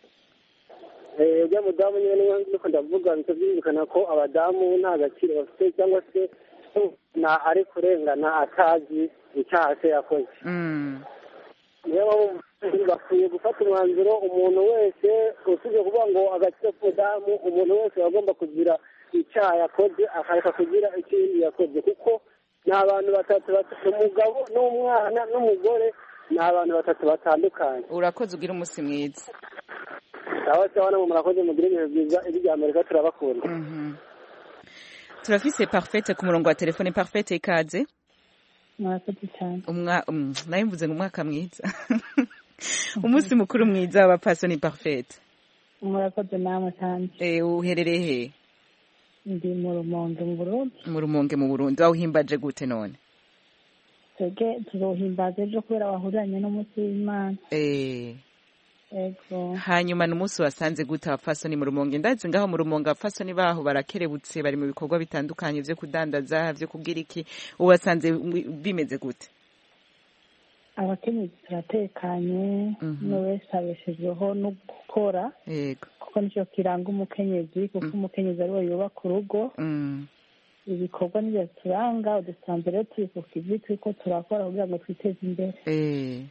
Speaker 10: Eh ujya mudamu nyene niko ndavuga bikavyumvikana ko abadamu nta gaciro bafite cyangwa se na ari kurengana atazi icyaha se yakoze.
Speaker 1: Mm.
Speaker 10: Niyo bakwiye gufata umwanzuro umuntu wese usibye kuvuga ngo agaciro k'umudamu umuntu wese agomba kugira icyaha yakoze akareka kugira ikindi yakoze kuko ni abantu batatu umugabo n'umwana n'umugore ni abantu batatu batandukanye.
Speaker 1: Urakoze ugira umunsi mwiza.
Speaker 10: Sawa sawa namwe murakoze mugire ibihe byiza iri rya Amerika turabakunda.
Speaker 1: Mhm. Turafise Parfaite ku murongo wa telefone. Parfaite ikaze.
Speaker 11: Murakoze cyane.
Speaker 1: Umwa um, nayo mvuze ngo umwaka mwiza. Umunsi mukuru mwiza wa Passion Parfaite.
Speaker 11: Murakoze namwe cyane.
Speaker 1: Eh uherereye he?
Speaker 11: Ndi mu Rumonge mu Burundi.
Speaker 1: Mu Rumonge mu Burundi. Aho himbaje gute none?
Speaker 11: Twege tuzohimbaza ejo kubera wahuranye n'umunsi w'Imana.
Speaker 1: Eh.
Speaker 11: Ego.
Speaker 1: Hanyuma n'umunsi wasanze gute abafasoni mu Rumonge? Ndazi ngaho mu Rumonge abafasoni baho barakerebutse bari mu bikorwa bitandukanye byo kudandaza byo kugira iki ubasanze bimeze gute?
Speaker 11: Abakenyezi turatekanye no wese abeshejweho no gukora.
Speaker 1: Yego.
Speaker 11: Kuko nicyo kiranga umukenyezi kuko umukenyezi ari we yubaka urugo.
Speaker 1: Mm.
Speaker 11: Ibikorwa nibyo turanga udusanzwe rero turi ku kivi turiko turakora kugira ngo twiteze imbere.
Speaker 1: Eh.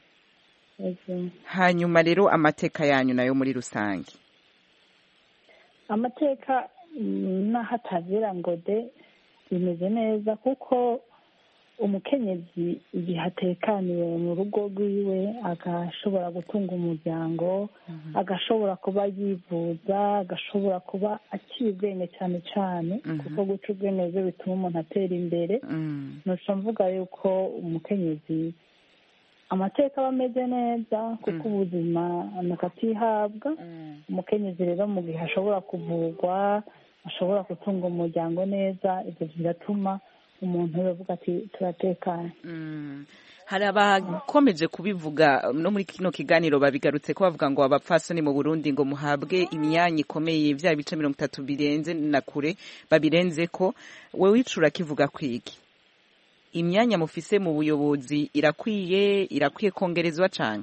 Speaker 1: Hanyuma rero amateka yanyu nayo muri rusange.
Speaker 11: Amateka n'ahatazira ngo de bimeze neza kuko umukenyezi igihe atekaniwe mu rugo rwiwe agashobora gutunga umuryango agashobora kuba yivuza agashobora kuba akiri ubwenge cyane cyane kuko guca ubwenge byo bituma umuntu atera imbere. Ntuca mvuga yuko umukenyezi amateka aba ameze neza kuko ubuzima nakatihabwa. Umukenyezi rero mu gihe ashobora kuvurwa ashobora gutunga umuryango neza ibyo biratuma umuntu yavuga ati turatekanye.
Speaker 1: hari abakomeje kubivuga no muri kino kiganiro babigarutse ko bavuga ngo abapfasoni mu Burundi ngo muhabwe imyanya ikomeye vya bice mirongo itatu birenze na kure babirenze ko wewe icura kivuga kwiki imyanya mufise mu buyobozi irakwiye irakwiye kongerezwa cyane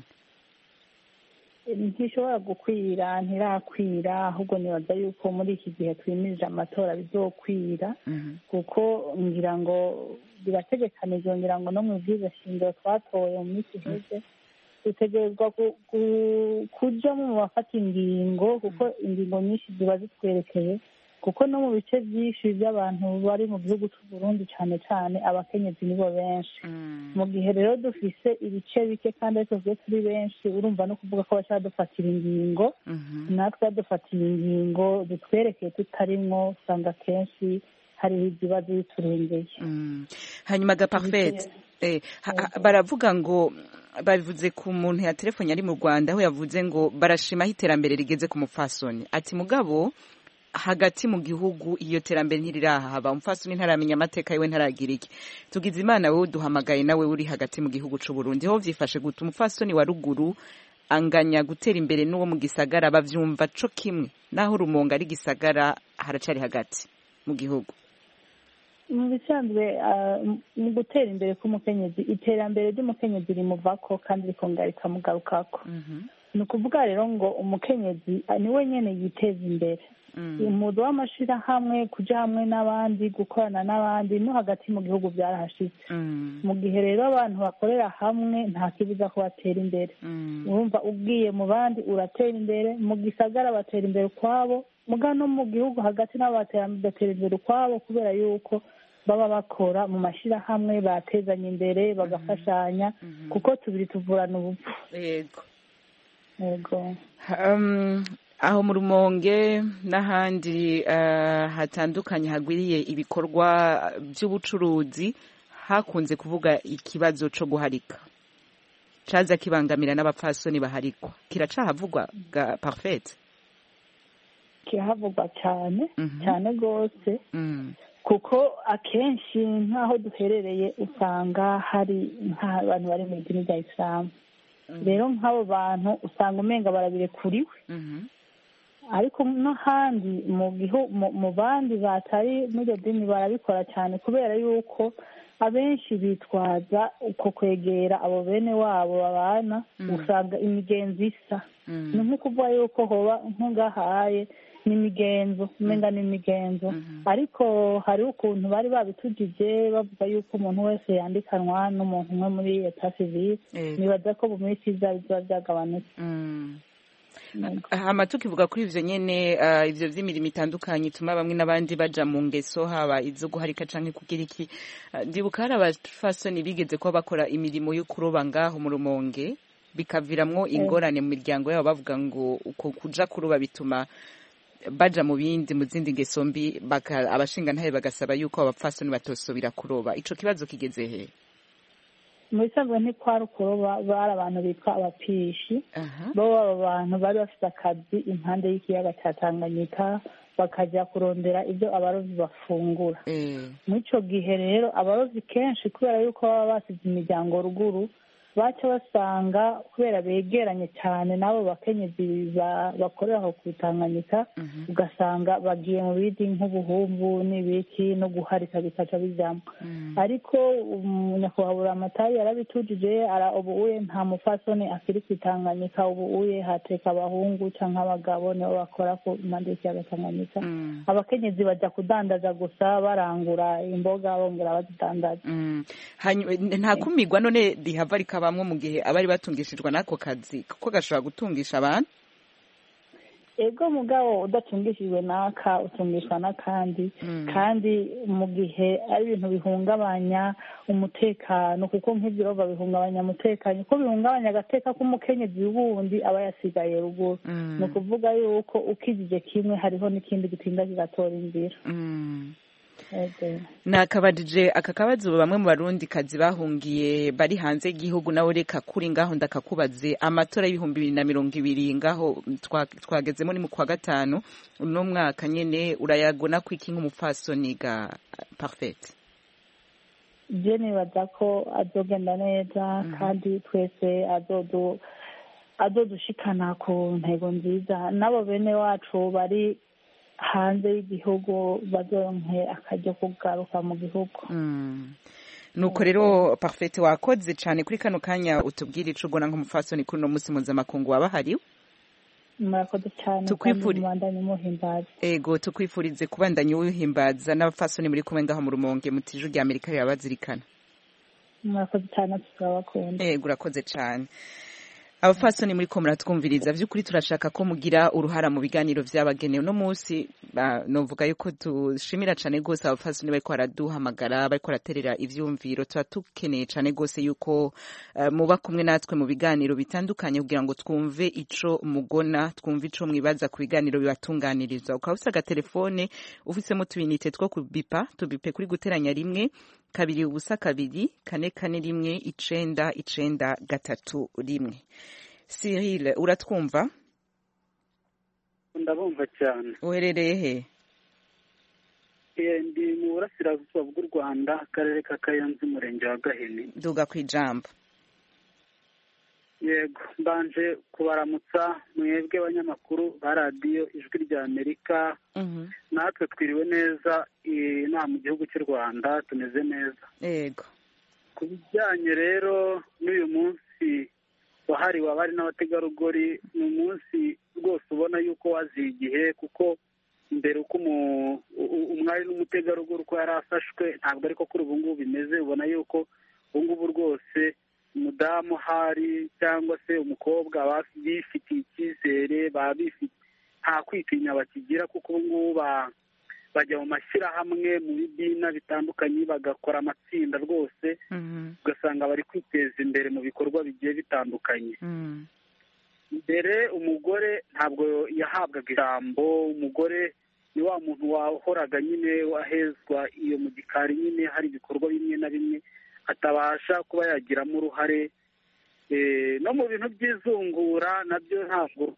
Speaker 11: ntishobora gukwira ntirakwira ahubwo nibaza yuko muri iki gihe twimirije amatora bizokwira kuko ngira ngo birategekanijwe ngira ngo no mu bwiza shingiro twatoye mu minsi iheze dutegerezwa kuja mu bafata ingingo kuko ingingo nyinshi ziba zitwerekeye kuko no mu bice byinshi by'abantu bari mu gihugu cy'u Burundi cyane cyane abakenyezi nibo benshi mu gihe rero dufise ibice bike kandi ariko twe turi benshi urumva no kuvuga ko bashaka dufatira ingingo natwe dufatiye ingingo dutwerekeye tutarimwo usanga kenshi hariho ibibazo biturengeye
Speaker 1: hanyuma ga parfait baravuga ngo babivuze ku muntu ya telefone ari mu Rwanda aho yavuze ngo barashimaho iterambere rigeze ku mufasoni ati mugabo hagati mu gihugu iyo terambere ntirirahaba umfasoni ntaramenya amateka yiwe ntaragira iki tugize imana wewe duhamagaye nawe uri hagati mu gihugu c'u Burundi ho vyifashe gute umfasoni wa ruguru anganya gutera imbere n'uwo mu gisagara bavyumva co kimwe naho Rumonge ari gisagara haracari hagati mu gihugu
Speaker 11: mu bisanzwe mu gutera imbere k'umukenyezi iterambere ry'umukenyezi rimuvako kandi rikongera rikamugarukako ni ukuvuga rero ngo umukenyezi niwe nyene yiteza imbere umudu w'amashirahamwe kuja hamwe n'abandi gukorana n'abandi no hagati mu gihugu byarahashitse mu gihe rero abantu bakorera hamwe nta kibuza ko batera imbere urumva ubwiye mu bandi uratera imbere mu gisagara batera imbere ukwabo muga no mu gihugu hagati nabo batera imbere ukwabo kubera yuko baba bakora mu mashirahamwe batezanya imbere bagafashanya kuko tubiri tuvurana ubupfu
Speaker 1: yego
Speaker 11: yego
Speaker 1: aho mu Rumonge n'ahandi hatandukanye hagwiriye ibikorwa by'ubucuruzi hakunze kuvuga ikibazo co guharika caza kibangamira n'abapfasoni baharikwa kiracahavugwa ga parfait
Speaker 11: kirahavugwa cyane cyane rwose kuko akenshi nk'aho duherereye usanga hari nk'abantu bari mu idini rya Islam rero nk'abo bantu usanga umenga barabirekuriwe ariko n'ahandi mu gihugu mu bandi batari muri iryo dini barabikora cyane kubera yuko abenshi bitwaza uko kwegera abo bene wabo babana usanga imigenzo isa ni nko kuvuga yuko hoba nk'ungahaye n'imigenzo umenga n'imigenzo ariko hariho ukuntu bari babitujije bavuga yuko umuntu wese yandikanwa n'umuntu umwe muri eta civile nibaza ko mu minsi iza biba byagabanutse
Speaker 1: hama tukivuga kuri ivyo nyene uh, ivyo vy'imirimo itandukanye ituma bamwe n'abandi baja mu ngeso haba izo guharika canke kugira iki ndibuka hari abafasoni bigeze ko bakora imirimo yo kuroba ngaho mu Rumonge bikaviramwo ingorane mu miryango yabo bavuga ngo uko kuja kuroba bituma baja mu bindi mu zindi ngeso mbi abashinga ntaye bagasaba yuko abapfasoni batosubira kuroba ico kibazo kigeze he
Speaker 11: muri sabwe ntikwari ukuroba bari abantu bitwa abapishi bo baba bantu bari bafite akazi impande y'ikiyaga cya Tanganyika bakajya kurondera ibyo abarovyi bafungura muri ico gihe rero abarovyi kenshi kubera yuko baba basize imiryango ruguru baca basanga kubera begeranye cyane n'abo bakenyezi bakorera aho ku Tanganyika ugasanga bagiye mu bindi nk'ubuhumbu n'ibiki no guharika bikaca bijambo ariko nyakubahwa amatari yarabitujije ara ubu uye nta mufasoni akiri ku Tanganyika ubu uye hateka abahungu canke abagabo nibo bakora ku impande y'ikiyaga Tanganyika abakenyezi baja kudandaza gusa barangura imboga bongera bazidandaza
Speaker 1: nta kumigwa none rihava rikaba bamwe mu gihe abari batungishijwe n'ako kazi kuko gashobora gutungisha abantu
Speaker 11: ego mugabo udatungishijwe n'aka utungishwa n'akandi kandi mu gihe ari ibintu bihungabanya umutekano kuko nk'ibyo bava bihungabanya umutekano ko bihungabanya agateka k'umukenyezi wundi aba yasigaye ruguru ni ukuvuga yuko ukijije kimwe hariho n'ikindi gitinda kigatora inzira
Speaker 1: nakabajije aka kabazo bamwe mu barundi kazi bahungiye bari hanze y'igihugu nawe reka kuri ngaho ndakakubaze amatora y'ibihumbi bibiri na mirongo ibiri ngaho twagezemo ni mu kwa gatanu uno mwaka nyene urayagona kwiki nk'umupfasoni ga parfait
Speaker 11: je nibaza ko azogenda neza kandi twese azodu azodushikana ku ntego nziza n'abo bene wacu bari hanze y'igihugu bazoronke akaryo kugaruka mu gihugu.
Speaker 1: Nuko rero Parfait wakoze cyane kuri kano kanya utubwira ico ubona nk'umufasoni kuri no musi mpuzamakungu wabahariwe.
Speaker 11: Murakoze cyane kandi mubandanye muhimbaza.
Speaker 1: Ego tukwifurize kubandanya uhimbaza n'abafasoni muri kumwe ngaho mu Rumonge mu tiju rya Amerika yabazirikana.
Speaker 11: Murakoze cyane tukabakunda.
Speaker 1: Ego urakoze cyane. Abafasoni muri ko muratwumviriza vy'ukuri turashaka ko mugira uruhara mu biganiro vyabagenewe no munsi novuga yuko dushimira cane gose abafasoni bariko baraduhamagara bariko baraterera ivyumviro tuba tukeneye cane gose yuko uh, muba kumwe natwe mu biganiro bitandukanye kugira ngo twumve ico mugona twumve ico mwibaza ku biganiro bibatunganirizwa ukaba ufise agatelefone ufisemo tubinite two kubipa tubipe kuri guteranya rimwe kabiri ubusa kabiri kane kane rimwe icenda icenda gatatu rimwe. Cyril uratwumva?
Speaker 12: Ndabumva cyane.
Speaker 1: Uherereye he?
Speaker 12: Eh ndi mu burasirazuba bw'u Rwanda akarere ka Kayanza umurenge wa Gahini.
Speaker 1: Duga kwijambo.
Speaker 12: Yego mbanje kubaramutsa mwebwe abanyamakuru ba radio ijwi rya Amerika.
Speaker 1: Mhm.
Speaker 12: Natwe twiriwe neza inama mu gihugu cy'u Rwanda tumeze neza.
Speaker 1: Yego.
Speaker 12: Ku bijyanye rero n'uyu munsi wahariwe abari n'abategarugori ni umunsi rwose ubona yuko waziye igihe kuko mbere uko umwari n'umutegarugori uko yari afashwe ntabwo ariko kuri ubu ngubu bimeze ubona yuko ubu ngubu rwose umudamu hari cyangwa se umukobwa baba bifitiye icyizere baba bifite nta kwitinya bakigira kuko ubu ngubu bajya mu mashyirahamwe mu bidina bitandukanye bagakora amatsinda rwose ugasanga bari kwiteza imbere mu bikorwa bigiye bitandukanye. Mbere umugore ntabwo yahabwaga ijambo, umugore ni wa muntu wahoraga nyine wahezwa iyo mu gikari nyine hari ibikorwa bimwe na bimwe atabasha kuba yagiramo uruhare no mu bintu by'izungura nabyo ntabwo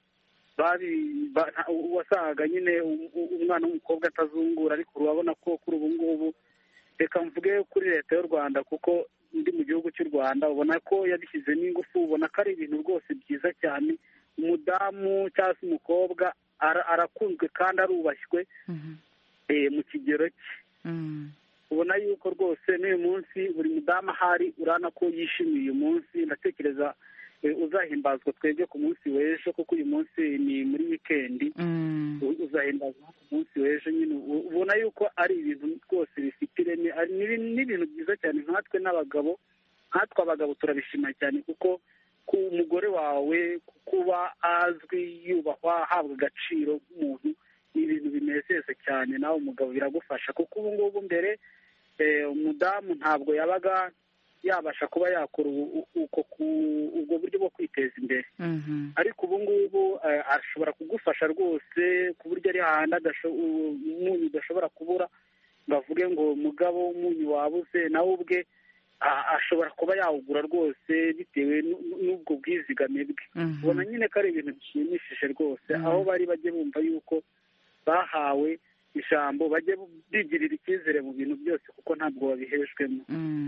Speaker 12: wasangaga nyine umwana w'umukobwa atazungura ariko urabona ko kuri ubu ngubu reka mvuge kuri leta y'u Rwanda kuko ndi mu gihugu cy'u Rwanda ubona ko yabishyizemo ingufu ubona ko ari ibintu rwose byiza cyane umudamu cyangwa se umukobwa arakunzwe kandi arubashywe mu kigero cye ubona yuko rwose n'uyu munsi buri mudamu ahari urabona ko yishimiye uyu munsi ndatekereza uzahimbazwa twebwe ku munsi w'ejo kuko uyu munsi ni muri wikendi uzahimbazwa ku munsi w'ejo nyine ubona yuko ari ibintu rwose bifite ireme n'ibintu byiza cyane nkatwe n'abagabo nkatwe abagabo turabishima cyane kuko ku umugore wawe kuba azwi yubahwa ahabwa agaciro nk'umuntu ni ibintu binezeza cyane nawe umugabo biragufasha kuko ubu ngubu mbere umudamu ntabwo yabaga yabasha kuba yakora ubwo buryo bwo kwiteza imbere ariko ubu ngubu ashobora kugufasha rwose ku buryo ari hahandi umunyu udashobora kubura ngo avuge ngo mugabo umunyu wabuze nawe ubwe ashobora kuba yawugura rwose bitewe n'ubwo bwizigame bwe ubona nyine ko ari ibintu bishimishije rwose aho bari bajye bumva yuko bahawe ijambo bajye bigirira icyizere mu bintu byose kuko ntabwo babihejwemo.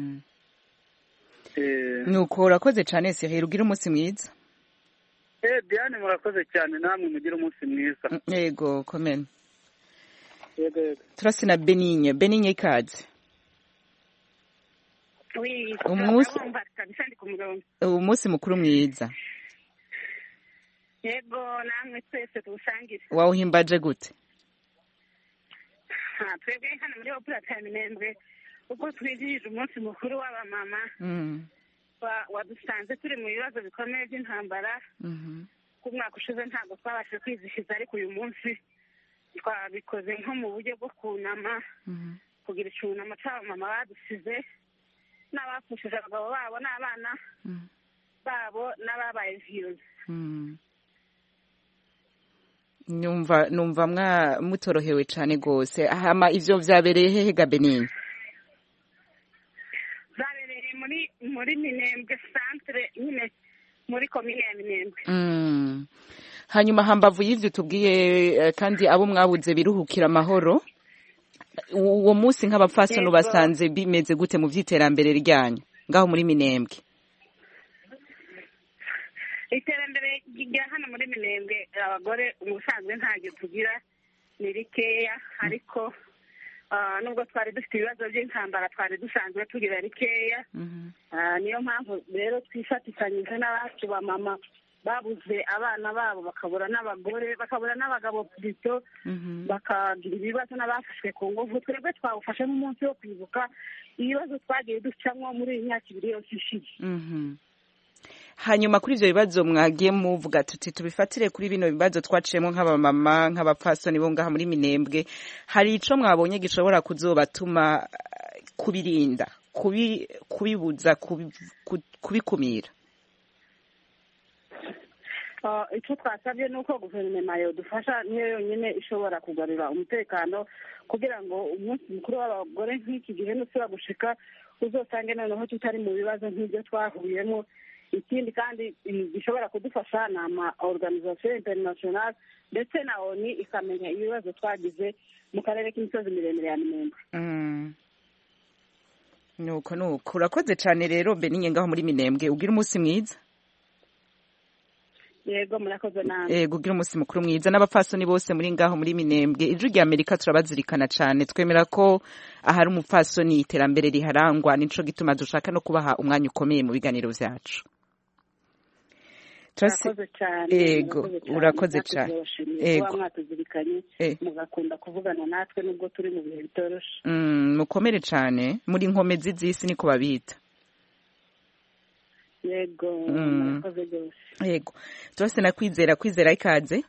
Speaker 1: Nuko urakoze cyane Cyril ugira umunsi mwiza.
Speaker 12: Eh Diane murakoze cyane namwe mugira umunsi mwiza.
Speaker 1: Yego komene.
Speaker 12: Yego yego.
Speaker 1: Turasina Benigne Benigne ikaze.
Speaker 13: Oui.
Speaker 1: Umunsi umunsi mukuru mwiza.
Speaker 13: Yego namwe twese tuwusangire.
Speaker 1: Wawuhimbaje gute?
Speaker 13: Ha twebwe hano muri Opera Terminembwe uko twizihije umunsi mukuru w'abamama wadusanze turi mu bibazo bikomeye by'intambara ku mwaka ushize ntabwo twabashe kwizihiza ariko uyu munsi twabikoze nko mu buryo bwo kunama kugira icyunamo cy'abamama badusize n'abapfushije abagabo babo n'abana babo n'ababaye viyuzi.
Speaker 1: numva numva mwa mutorohewe cyane gose hama ivyo vyabereye hehe ga Benigne?
Speaker 13: Zabereye muri muri Minembwe centre nyine muri commune ya Minembwe.
Speaker 1: Mm. Hanyuma hambavu y'ivyo tubwiye kandi abo mwabuze biruhukira amahoro uwo munsi nk'abapfasoni ubasanze bimeze gute mu by'iterambere ryanyu ngaho muri Minembwe?
Speaker 13: iterambere rya hano muri Minembwe abagore umusanzwe ntabyo tugira ni rikeya, ariko nubwo twari dufite ibibazo by'intambara twari dusanzwe tugira rikeya. Niyo mpamvu rero twifatikanyije n'abacu ba mama babuze abana babo bakabura n'abagore bakabura n'abagabo bito bakagira ibibazo n'abafashwe ku ngufu. Twebwe twawufashe nk'umunsi wo kwibuka ibibazo twagiye ducamo muri iyi myaka ibiri yose ishize.
Speaker 1: Hanyuma kuri ivyo bibazo mwagiye muvuga tuti tubifatire kuri bino bibazo twaciyemo nk'abamama nk'abapfasoni bo ngaha muri Minembwe, hari ico mwabonye gishobora kuzobatuma kubirinda kubi kubibuza kubikumira?
Speaker 13: icyo twasabye ni uko guverinoma yodufasha, niyo yonyine ishobora kugarura umutekano kugira ngo umunsi mukuru w'abagore nk'iki gihe nusubira gushika uzosange noneho tutari mu bibazo nk'ibyo twahuriyemo. Ikindi kandi gishobora kudufasha ni ama organisation international ndetse na O N U ikamenya ibibazo twagize mu karere k'imisozi miremire ya Minembwe.
Speaker 1: nuko nuko urakoze cyane rero Beninye ngaho muri Minembwe, ugira umunsi mwiza.
Speaker 13: Yego murakoze namwe.
Speaker 1: Yego ugira umunsi mukuru mwiza n'abapfasoni bose muri ngaho muri Minembwe. Ijwi rya Amerika turabazirikana cyane, twemera ko ahari umupfasoni iterambere riharangwa, nico gituma dushaka no kubaha umwanya ukomeye mu biganiro vyacu.
Speaker 13: Urakoze cyane.
Speaker 1: Yego urakoze cyane.
Speaker 13: Yego mwatuzirikanye mugakunda kuvugana natwe nubwo turi mu bihe bitoroshe.
Speaker 1: Mm, mukomere cyane muri nkomezi z'isi niko babita.
Speaker 13: Yego murakoze gose.
Speaker 1: Yego turase na kwizera kwizera ikaze.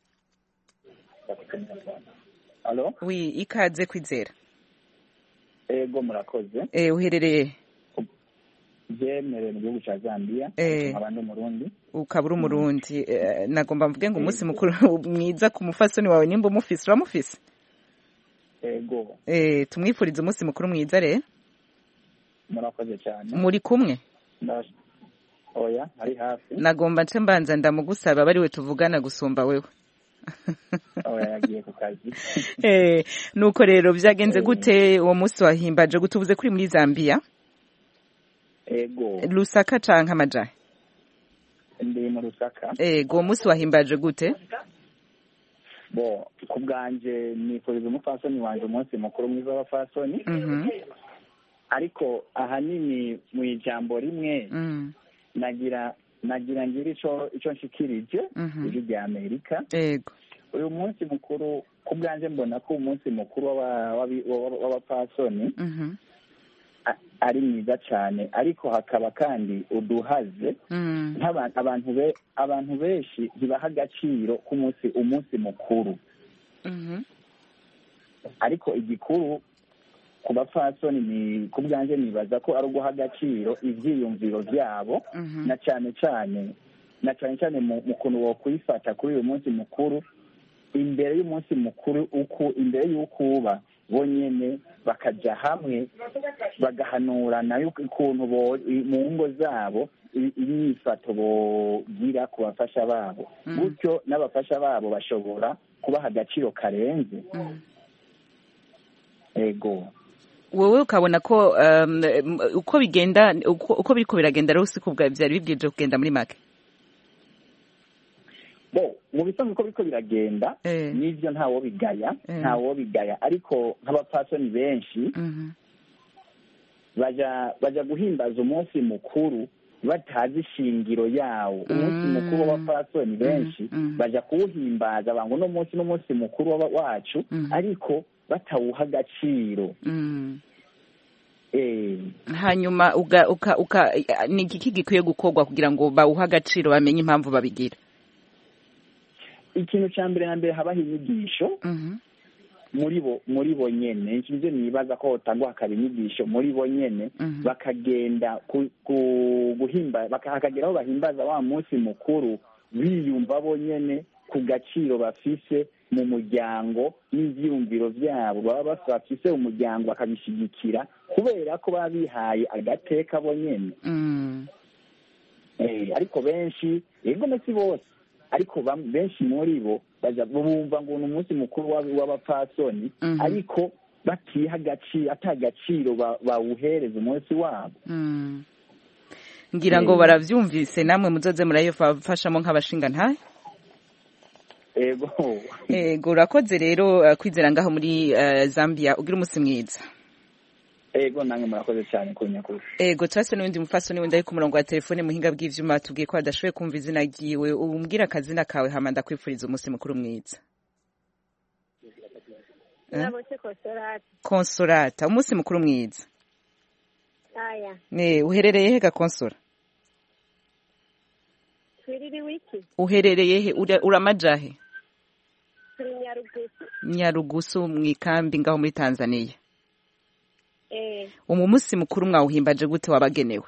Speaker 14: Allo?
Speaker 1: Oui, ikaze kwizera.
Speaker 14: Yego murakoze.
Speaker 1: Eh uherereye
Speaker 14: Jemere mu gihugu cya Zambia, abandi mu Burundi.
Speaker 1: Ukabura umurundi, nagomba mvuge ngo umunsi mukuru mwiza ku mufasoni wawe nimba umufise uramufise?
Speaker 14: Yego.
Speaker 1: Eh tumwifurize umunsi mukuru mwiza re.
Speaker 14: Murakoze cyane.
Speaker 1: Muri kumwe?
Speaker 14: Oya, ari hafi.
Speaker 1: Nagomba nce mbanza ndamugusaba bari we tuvugana gusumba wewe.
Speaker 14: Oya yagiye ku kazi.
Speaker 1: Eh nuko rero byagenze gute uwo munsi wahimbaje gutubuze kuri muri Zambia?
Speaker 14: Ego.
Speaker 1: Lusaka canka Amajahe?
Speaker 14: Ndi mu Lusaka.
Speaker 1: Ego uwo munsi wahimbaje gute?
Speaker 14: Bo ku bwanje nifuriza umupfasoni wanje umunsi mukuru mwiza w'abapfasoni.
Speaker 1: Mhm.
Speaker 14: Ariko ahanini mu ijambo rimwe nagira nagira ngira ico ico nshikirije ijwi rya Amerika.
Speaker 1: Ego.
Speaker 14: Uyu munsi mukuru ku bwanje mbona ko umunsi mukuru w'abapfasoni ari mwiza cyane, ariko hakaba kandi uduhaze nk'abantu abantu be abantu benshi zibaha agaciro ku munsi umunsi mukuru. Ariko igikuru ku bapfasoni ni ku bwanje nibaza ko ari uguha agaciro ivyiyumviro vyabo, na cyane cyane na cyane cyane mu kuntu wo kwifata kuri uyu munsi mukuru imbere y'umunsi mukuru, uko imbere y'uko uba bonyene bakaja hamwe bagahanurana ukuntu mu ngo zabo imyifato bogira ku bafasha babo, gutyo n'abafasha babo bashobora kubaha agaciro karenze. Ego
Speaker 1: wowe ukabona ko uko bigenda uko biriko biragenda rero siko byari bibwije kugenda muri make?
Speaker 14: Bo mu bisanzwe uko biriko biragenda n'ivyo ntawo bigaya ntawo bigaya, ariko nk'abapfasoni benshi baja baja guhimbaza umunsi mukuru batazi ishingiro yawo. Umunsi mukuru w'abapfasoni benshi baja kuwuhimbaza bango no munsi n'umunsi mukuru wacu, ariko batawuha agaciro.
Speaker 1: Eh hanyuma uga uka, uka ni iki gikwiye gukorwa kugira ngo bawuha agaciro bamenye impamvu babigira?
Speaker 14: Ikintu cya mbere na mbere habaho inyigisho muri bo muri bo nyene. Ikindi nibaza ko hotangwa hakaba inyigisho muri bo nyene, bakagenda guhimba bakageraho bahimbaza wa munsi mukuru biyumva bo nyene ku gaciro bafise mu muryango n'ivyiyumviro vyabo baba bafise umuryango bakabishigikira kubera ko baba bihaye agateka bo nyene. Eh ariko benshi yego nasi bose, ariko benshi muri bo baja bumva ngo ni umunsi mukuru w'abapfasoni, ariko batiha agaciro ata gaciro bawuhereza umunsi wabo.
Speaker 1: ngira ngo baravyumvise namwe muzoze murayifashamo nk'abashinga ntahe.
Speaker 14: Ego
Speaker 1: ego urakoze rero kwizera ngaho muri Zambia ugira umunsi mwiza.
Speaker 14: Ego nange murakoze cyane kunyakuri.
Speaker 1: Ego twase n'undi mufasoni wenda ari ku murongo wa telefone muhinga bw'ivyuma tubwiye ko adashoboye kumva izina ryiwe umbwira akazina kawe hama ndakwifuriza umunsi mukuru mwiza.
Speaker 15: Nabose Consolata.
Speaker 1: Consolata umunsi mukuru mwiza.
Speaker 15: Aya.
Speaker 1: Ne uherereye he ga Consora?
Speaker 15: Twiriri wiki.
Speaker 1: Uherereye he uramajahe?
Speaker 15: Turi Nyarugusu.
Speaker 1: Nyarugusu mwikambi ngaho muri Tanzania.
Speaker 15: Eh.
Speaker 1: Umu munsi mukuru mwawuhimbaje gute wabagenewe?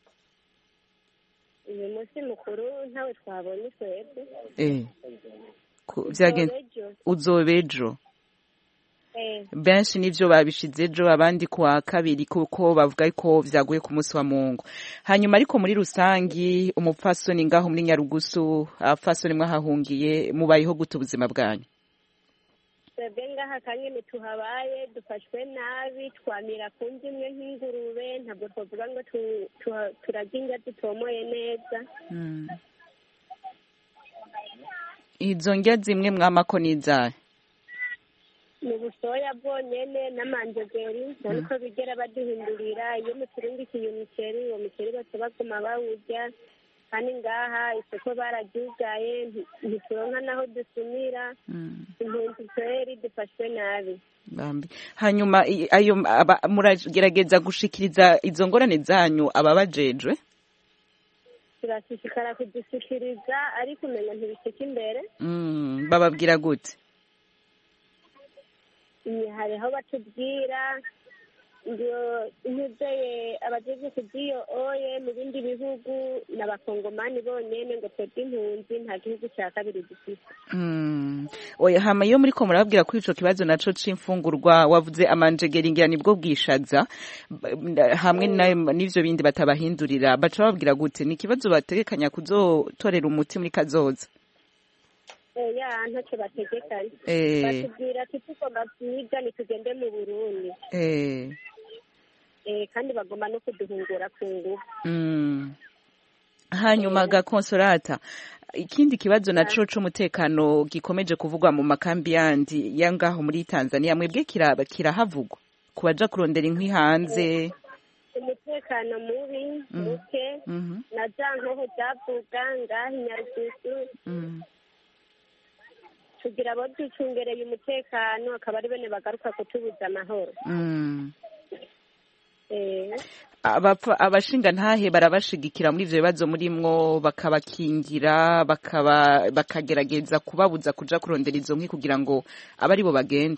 Speaker 15: Uyu munsi mukuru ntawe twabonye twebwe.
Speaker 1: Eh. Vyagenze uzobejo.
Speaker 15: Eh.
Speaker 1: Benshi nivyo babishizejo abandi kwa kabiri kuko bavuga ko vyaguye ku munsi wa Mungu. Hanyuma ariko muri rusangi umupfasoni ngaho muri Nyarugusu afasoni mwahahungiye mubayeho gute ubuzima bwanyu?
Speaker 15: Twebwe ngaha kanyene tuhabaye dufashwe nabi twamira kunzi imwe nk'ingurube ntabwo twavuga ngo turarya indya dutomoye neza.
Speaker 1: Izo ndya zimwe mwamako n'izahe?
Speaker 15: Ni ubusoya bwonyene n'amanjegeri ariko bigera baduhindurira iyo muturungikiye umuceri uwo muceri bose baguma bawurya kandi ngaha isoko bararyugaye ntituronka naho dusumira impunzi kweri dufashwe nabi.
Speaker 1: Bambi hanyuma ayo muragerageza gushikiriza izo ngorane zanyu ababajejwe?
Speaker 15: Turashishikara kudushikiriza ariko umenya ntibishika imbere.
Speaker 1: Mm, bababwira gute?
Speaker 15: Hariho batubwira ngo intuzeye abajejwe kugiyo oye mu bindi bihugu n'abakongomani bonyene ngo twebwe impunzi nta gihugu cya kabiri dufite.
Speaker 1: Mm. Oya hama iyo muri ko murababwira ko ico kibazo naco c'imfungurwa wavuze amanjegeri ngira nibwo bwishaza hamwe mm. n'ivyo bindi batabahindurira baca bababwira gute ni kibazo bategekanya kuzotorera umuti muri kazoza?
Speaker 15: Ya ntacyo bategekanye. Batubwira ati tugomba kwiga nitugende mu Burundi.
Speaker 1: Eh.
Speaker 15: Eh kandi bagomba no kuduhungura ku ngufu.
Speaker 1: Mm. Hanyuma ga Consolata ikindi kibazo naco c'umutekano gikomeje kuvugwa mu makambi yandi yangaho muri Tanzania mwebwe kiraba kirahavugwa kubaja kurondera inkwi hanze.
Speaker 15: Umutekano mubi muke na janko byavuga ngahi Nyarugusu.
Speaker 1: Mm.
Speaker 15: Kugira abo ducungereye umutekano akaba ari bene bagaruka kutubuza amahoro.
Speaker 1: Mm.
Speaker 15: Eh.
Speaker 1: Abapfa abashinga ntahe barabashigikira muri ivyo bibazo murimwo bakabakingira bakaba bakagerageza kubabuza kuja kurondera izo nkwi kugira ngo abari bo bagenda.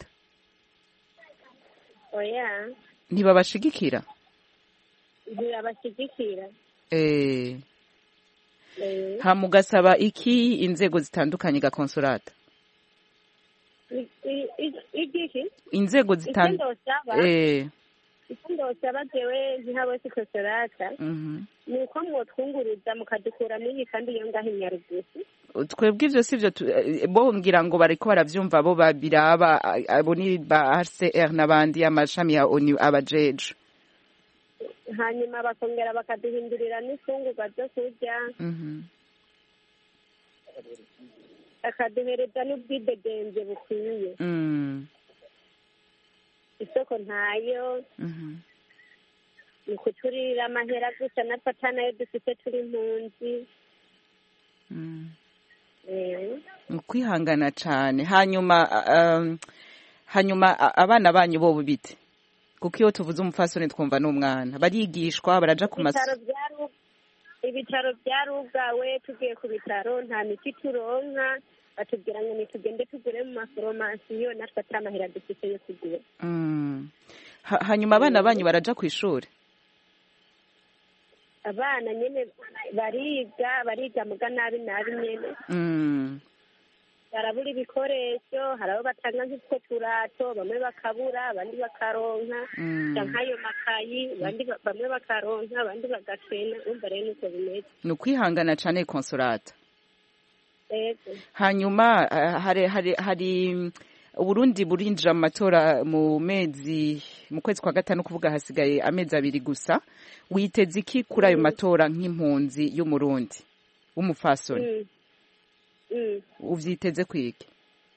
Speaker 15: Oya.
Speaker 1: Ntibabashigikira?
Speaker 15: Ntibabashigikira.
Speaker 1: Eh.
Speaker 15: Eh.
Speaker 1: Hamugasaba iki inzego zitandukanye ga Consolata?
Speaker 15: Igiki?
Speaker 1: Inzego zitandukanye. Eh.
Speaker 15: Ndosaba jewe ntihabose Consolata.
Speaker 1: Mhm.
Speaker 15: Nuko mwotwunguruza mukadukura muri kandi iyo ngaho Nyarugusu.
Speaker 1: Twebwe ivyo sivyo bo ngira ngo bariko baravyumva bo babiraba abo ni ba R C R n'abandi amashami ya O N U abajeje.
Speaker 15: Hanyuma bakongera bakaduhindurira n'ifungurwa zo kurya.
Speaker 1: Mhm.
Speaker 15: Akaduhereza n'ubwidegenze bukwiye.
Speaker 1: Mhm.
Speaker 15: Isoko ntayo.
Speaker 1: Mhm.
Speaker 15: Nikuturira amahera gusa napata nayo dufite turi impunzi.
Speaker 1: Mhm.
Speaker 15: Eh.
Speaker 1: Kwihangana cyane hanyuma um, hanyuma abana banyu bo bubite kuko iyo tuvuze umufasoni twumva n'umwana barigishwa baraja ku maso
Speaker 15: ibitaro byarugawe tugiye ku bitaro nta miti turonka batubwira ngo nitugende tugure mu maforomasiyo natwe atamahera dufite yo kugura.
Speaker 1: Mm. Ha, hanyuma abana banyu baraja ku ishuri?
Speaker 15: Abana nyene bariga bariga muga nabi nabi nyene.
Speaker 1: Mm.
Speaker 15: Barabura ibikoresho harabo batanga nk'utwo turato bamwe bakabura abandi bakaronka nkayo makayi abandi bamwe bakaronka abandi bagacena umva rero nuko bimeze.
Speaker 1: Ni ukwihangana cyane Consolata.
Speaker 15: Ego.
Speaker 1: Hanyuma hari hari hari Uburundi burinjira mu matora mu mezi mu kwezi kwa gatanu kuvuga hasigaye amezi abiri gusa witeze iki kuri ayo matora nk'impunzi y'umurundi w'umufasoni uvyiteze kwiki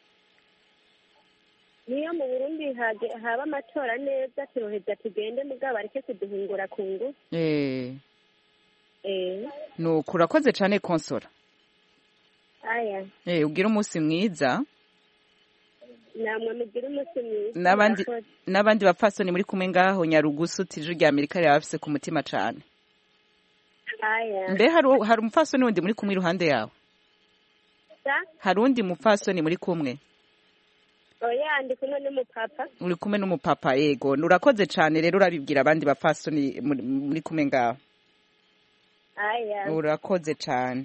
Speaker 15: niyo mu Burundi haba amatora neza turoheza tugende mugabo areke kuduhungura ku ngufu
Speaker 1: eh
Speaker 15: eh
Speaker 1: nuko urakoze cane konsora
Speaker 15: aya
Speaker 1: eh ugira umunsi mwiza
Speaker 15: namwe mugira umunsi mwiza
Speaker 1: n'abandi n'abandi bapfasoni muri kumwe ngaho Nyarugusu tije rya Amerika yafise ku mutima cane
Speaker 15: aya
Speaker 1: mbe hari hari umupfasoni wundi muri kumwe iruhande yawe hari undi mupfasoni muri kumwe
Speaker 15: oya ndi kumwe n'umupapa
Speaker 1: uri kumwe n'umupapa yego nurakoze cane rero urabibwira abandi bapfasoni muri kumwe ngaho
Speaker 15: aya
Speaker 1: urakoze cane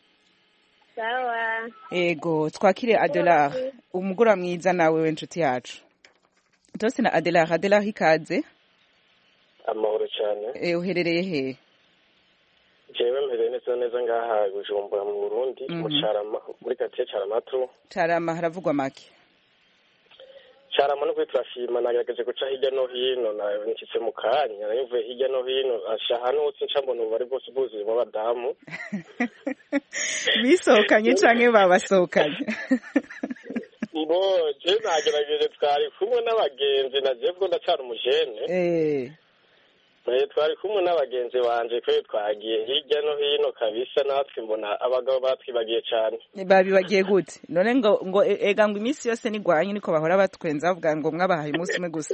Speaker 15: sawa
Speaker 1: ego twakire Adelar umugura mwiza nawe w'inshuti yacu tose na Adelar Adelar ikaze
Speaker 16: amahoro cyane
Speaker 1: eh uherereye he
Speaker 16: jewe mpereye neza neza ngaha Bujumbura mu Burundi mu Carama muri quartier Caramato
Speaker 1: Carama haravugwa make
Speaker 16: Carama no kwitrashima nagerageje guca hirya no hino na nkitse mu kanya navuye hirya no hino ashahano utse ncambona bari bose buzuye mu badamu
Speaker 1: bisohokanye canke babasohokanye
Speaker 16: mbo je nagerageje twari kumwe n'abagenzi na je ko ndacara umujene
Speaker 1: eh
Speaker 16: Maye twari kumwe n'abagenzi banje kwe twagiye hirya no hino kabisa natwe mbona abagabo batwibagiye cyane
Speaker 1: babibagiye gute none ngo ngo ega ngo iminsi yose nigwanye niko bahora batwenza bavuga ngo mwabahaye umunsi umwe gusa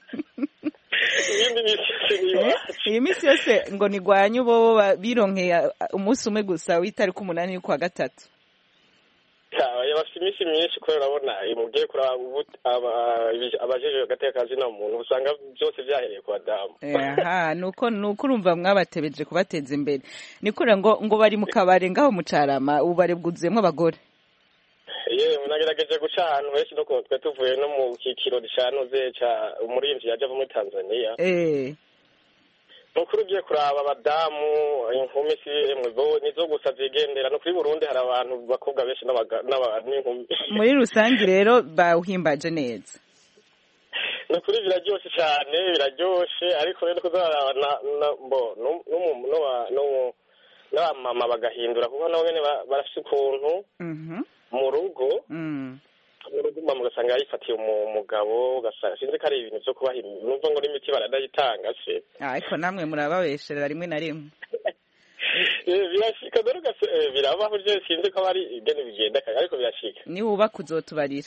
Speaker 1: iyi minsi yose ngo nigwanye bo bironkeye umunsi umwe gusa witari ku munani kwa gatatu
Speaker 16: ya bafite iminsi myinshi ko urabona imugiye kuri abajeje agatekazi na muntu usanga byose byahereye kwa damu
Speaker 1: aha nuko nuko urumva mwabatebeje kubateza imbere nikure ngo ngo bari mu kabare ngaho mu Carama ubare bwuzuyemo abagore
Speaker 16: yewe nagerageje guca ahantu henshi no twe tuvuye no mu kikiro gishanuze ca umurimvyi yaje ava muri Tanzania
Speaker 1: eh
Speaker 16: nukuri ugiye kuraba abadamu inkumi si emwe bo nizo gusa zigendera no kuri Burundi hari abantu bakobwa benshi n'inkumi
Speaker 1: muri rusangi rero bawuhimbaje neza
Speaker 16: nukuri biraryoshe cyane biraryoshe ariko rero kuzaraba mbo no n'abamama bagahindura kuko nabo nyene barafise ukuntu mu rugo mama ugasanga yayifatiye umugabo ugasanga sinzi ko ari ibintu byo kubaha numva ngo n'imiti baranayitanga se
Speaker 1: ariko namwe murababesherera rimwe na rimwe
Speaker 16: birashika dore gase birabaho je sinzi ko bari igene bigenda ariko birashika
Speaker 1: ni wubaka uzotubarira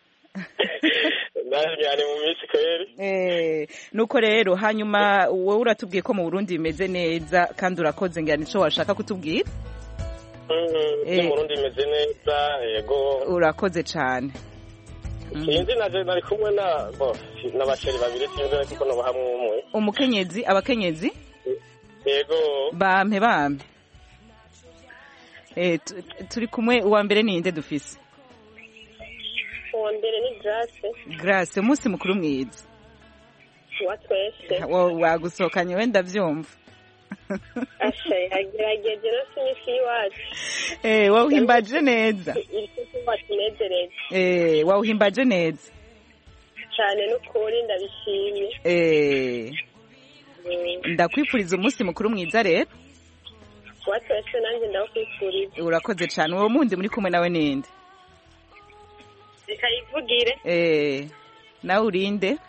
Speaker 16: nari mu minsi kweri
Speaker 1: eh nuko rero hanyuma wowe uratubwiye ko mu Burundi bimeze neza kandi urakoze ngira nico washaka kutubwira
Speaker 16: eh mu Burundi bimeze neza yego
Speaker 1: urakoze cyane
Speaker 16: sinzi naje nari kumwe na bo n'abasheri babiri sinzi kuko no bahamwe umwe
Speaker 1: umukenyezi abakenyezi
Speaker 16: yego
Speaker 1: bampe bampe eh turi kumwe uwa mbere ni inde dufise
Speaker 15: uwa mbere ni Grace
Speaker 1: Grace umunsi mukuru mwiza
Speaker 15: watwese
Speaker 1: wagusohokanye wenda vyumva
Speaker 15: ashe agerageje no sinisi iwacu
Speaker 1: eh wawuhimbaje neza eh wawuhimbaje neza
Speaker 15: cyane n'ukuri ndabishimye
Speaker 1: eh ndakwifuriza umunsi mukuru mwiza rero
Speaker 15: watwese nanjye ndakwifuriza
Speaker 1: urakoze cyane uwo mundi muri kumwe nawe ninde
Speaker 15: ikayivugire
Speaker 1: eh nawe urinde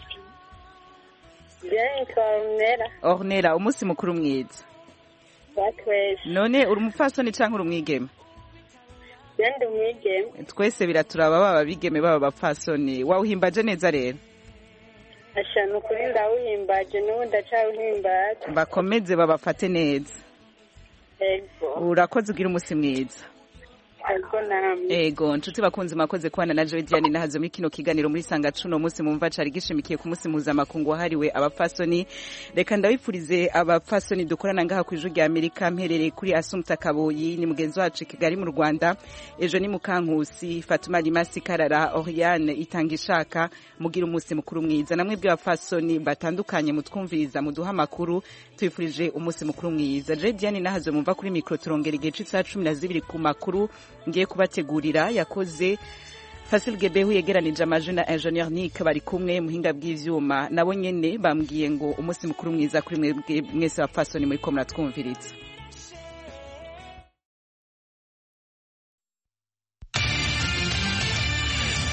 Speaker 15: Bien Ornera
Speaker 1: Ornera umunsi mukuru mwiza
Speaker 15: watwese
Speaker 1: none uri umupfasoni canke uri umwigeme
Speaker 15: yandi umwigeme
Speaker 1: twese biraturaba baba bigeme baba bapfasoni wawuhimbaje neza rero
Speaker 15: ashana kuri ndawuhimbaje n'ubundi acawuhimbaje
Speaker 1: bakomeze babafate neza
Speaker 15: ego
Speaker 1: urakoze ugira umunsi mwiza
Speaker 15: ego namwe
Speaker 1: ego nshuti bakunzi makoze kwana na Joy Diane nahazo muri kino kiganiro muri sanga cuno munsi mumva cari gishimikiye ku munsi mpuzamakungu wahariwe abapfasoni reka ndabifurize abapfasoni dukorana ngaha ku ijuru rya Amerika mperereye kuri Assumpta Kaboyi ni mugenzi wacu Kigali mu Rwanda ejo ni Mukankusi Fatuma Limasi Karara Oriane Itangishaka mugira umunsi mukuru mwiza namwe bwe abapfasoni batandukanye mutwumviriza muduha makuru twifurije umunsi mukuru mwiza Joy Diane nahazo mumva kuri micro turongera igihe cy'isaha cumi na zibiri ku makuru ngiye kubategurira yakoze Fasil Gebehu yegeranije amajina Engineer Nick bari kumwe muhinga bw'ivyuma nabo nyene bambwiye ngo umunsi mukuru mwiza kuri mwebwe mwese bapfasoni muri ko muratwumviritsa.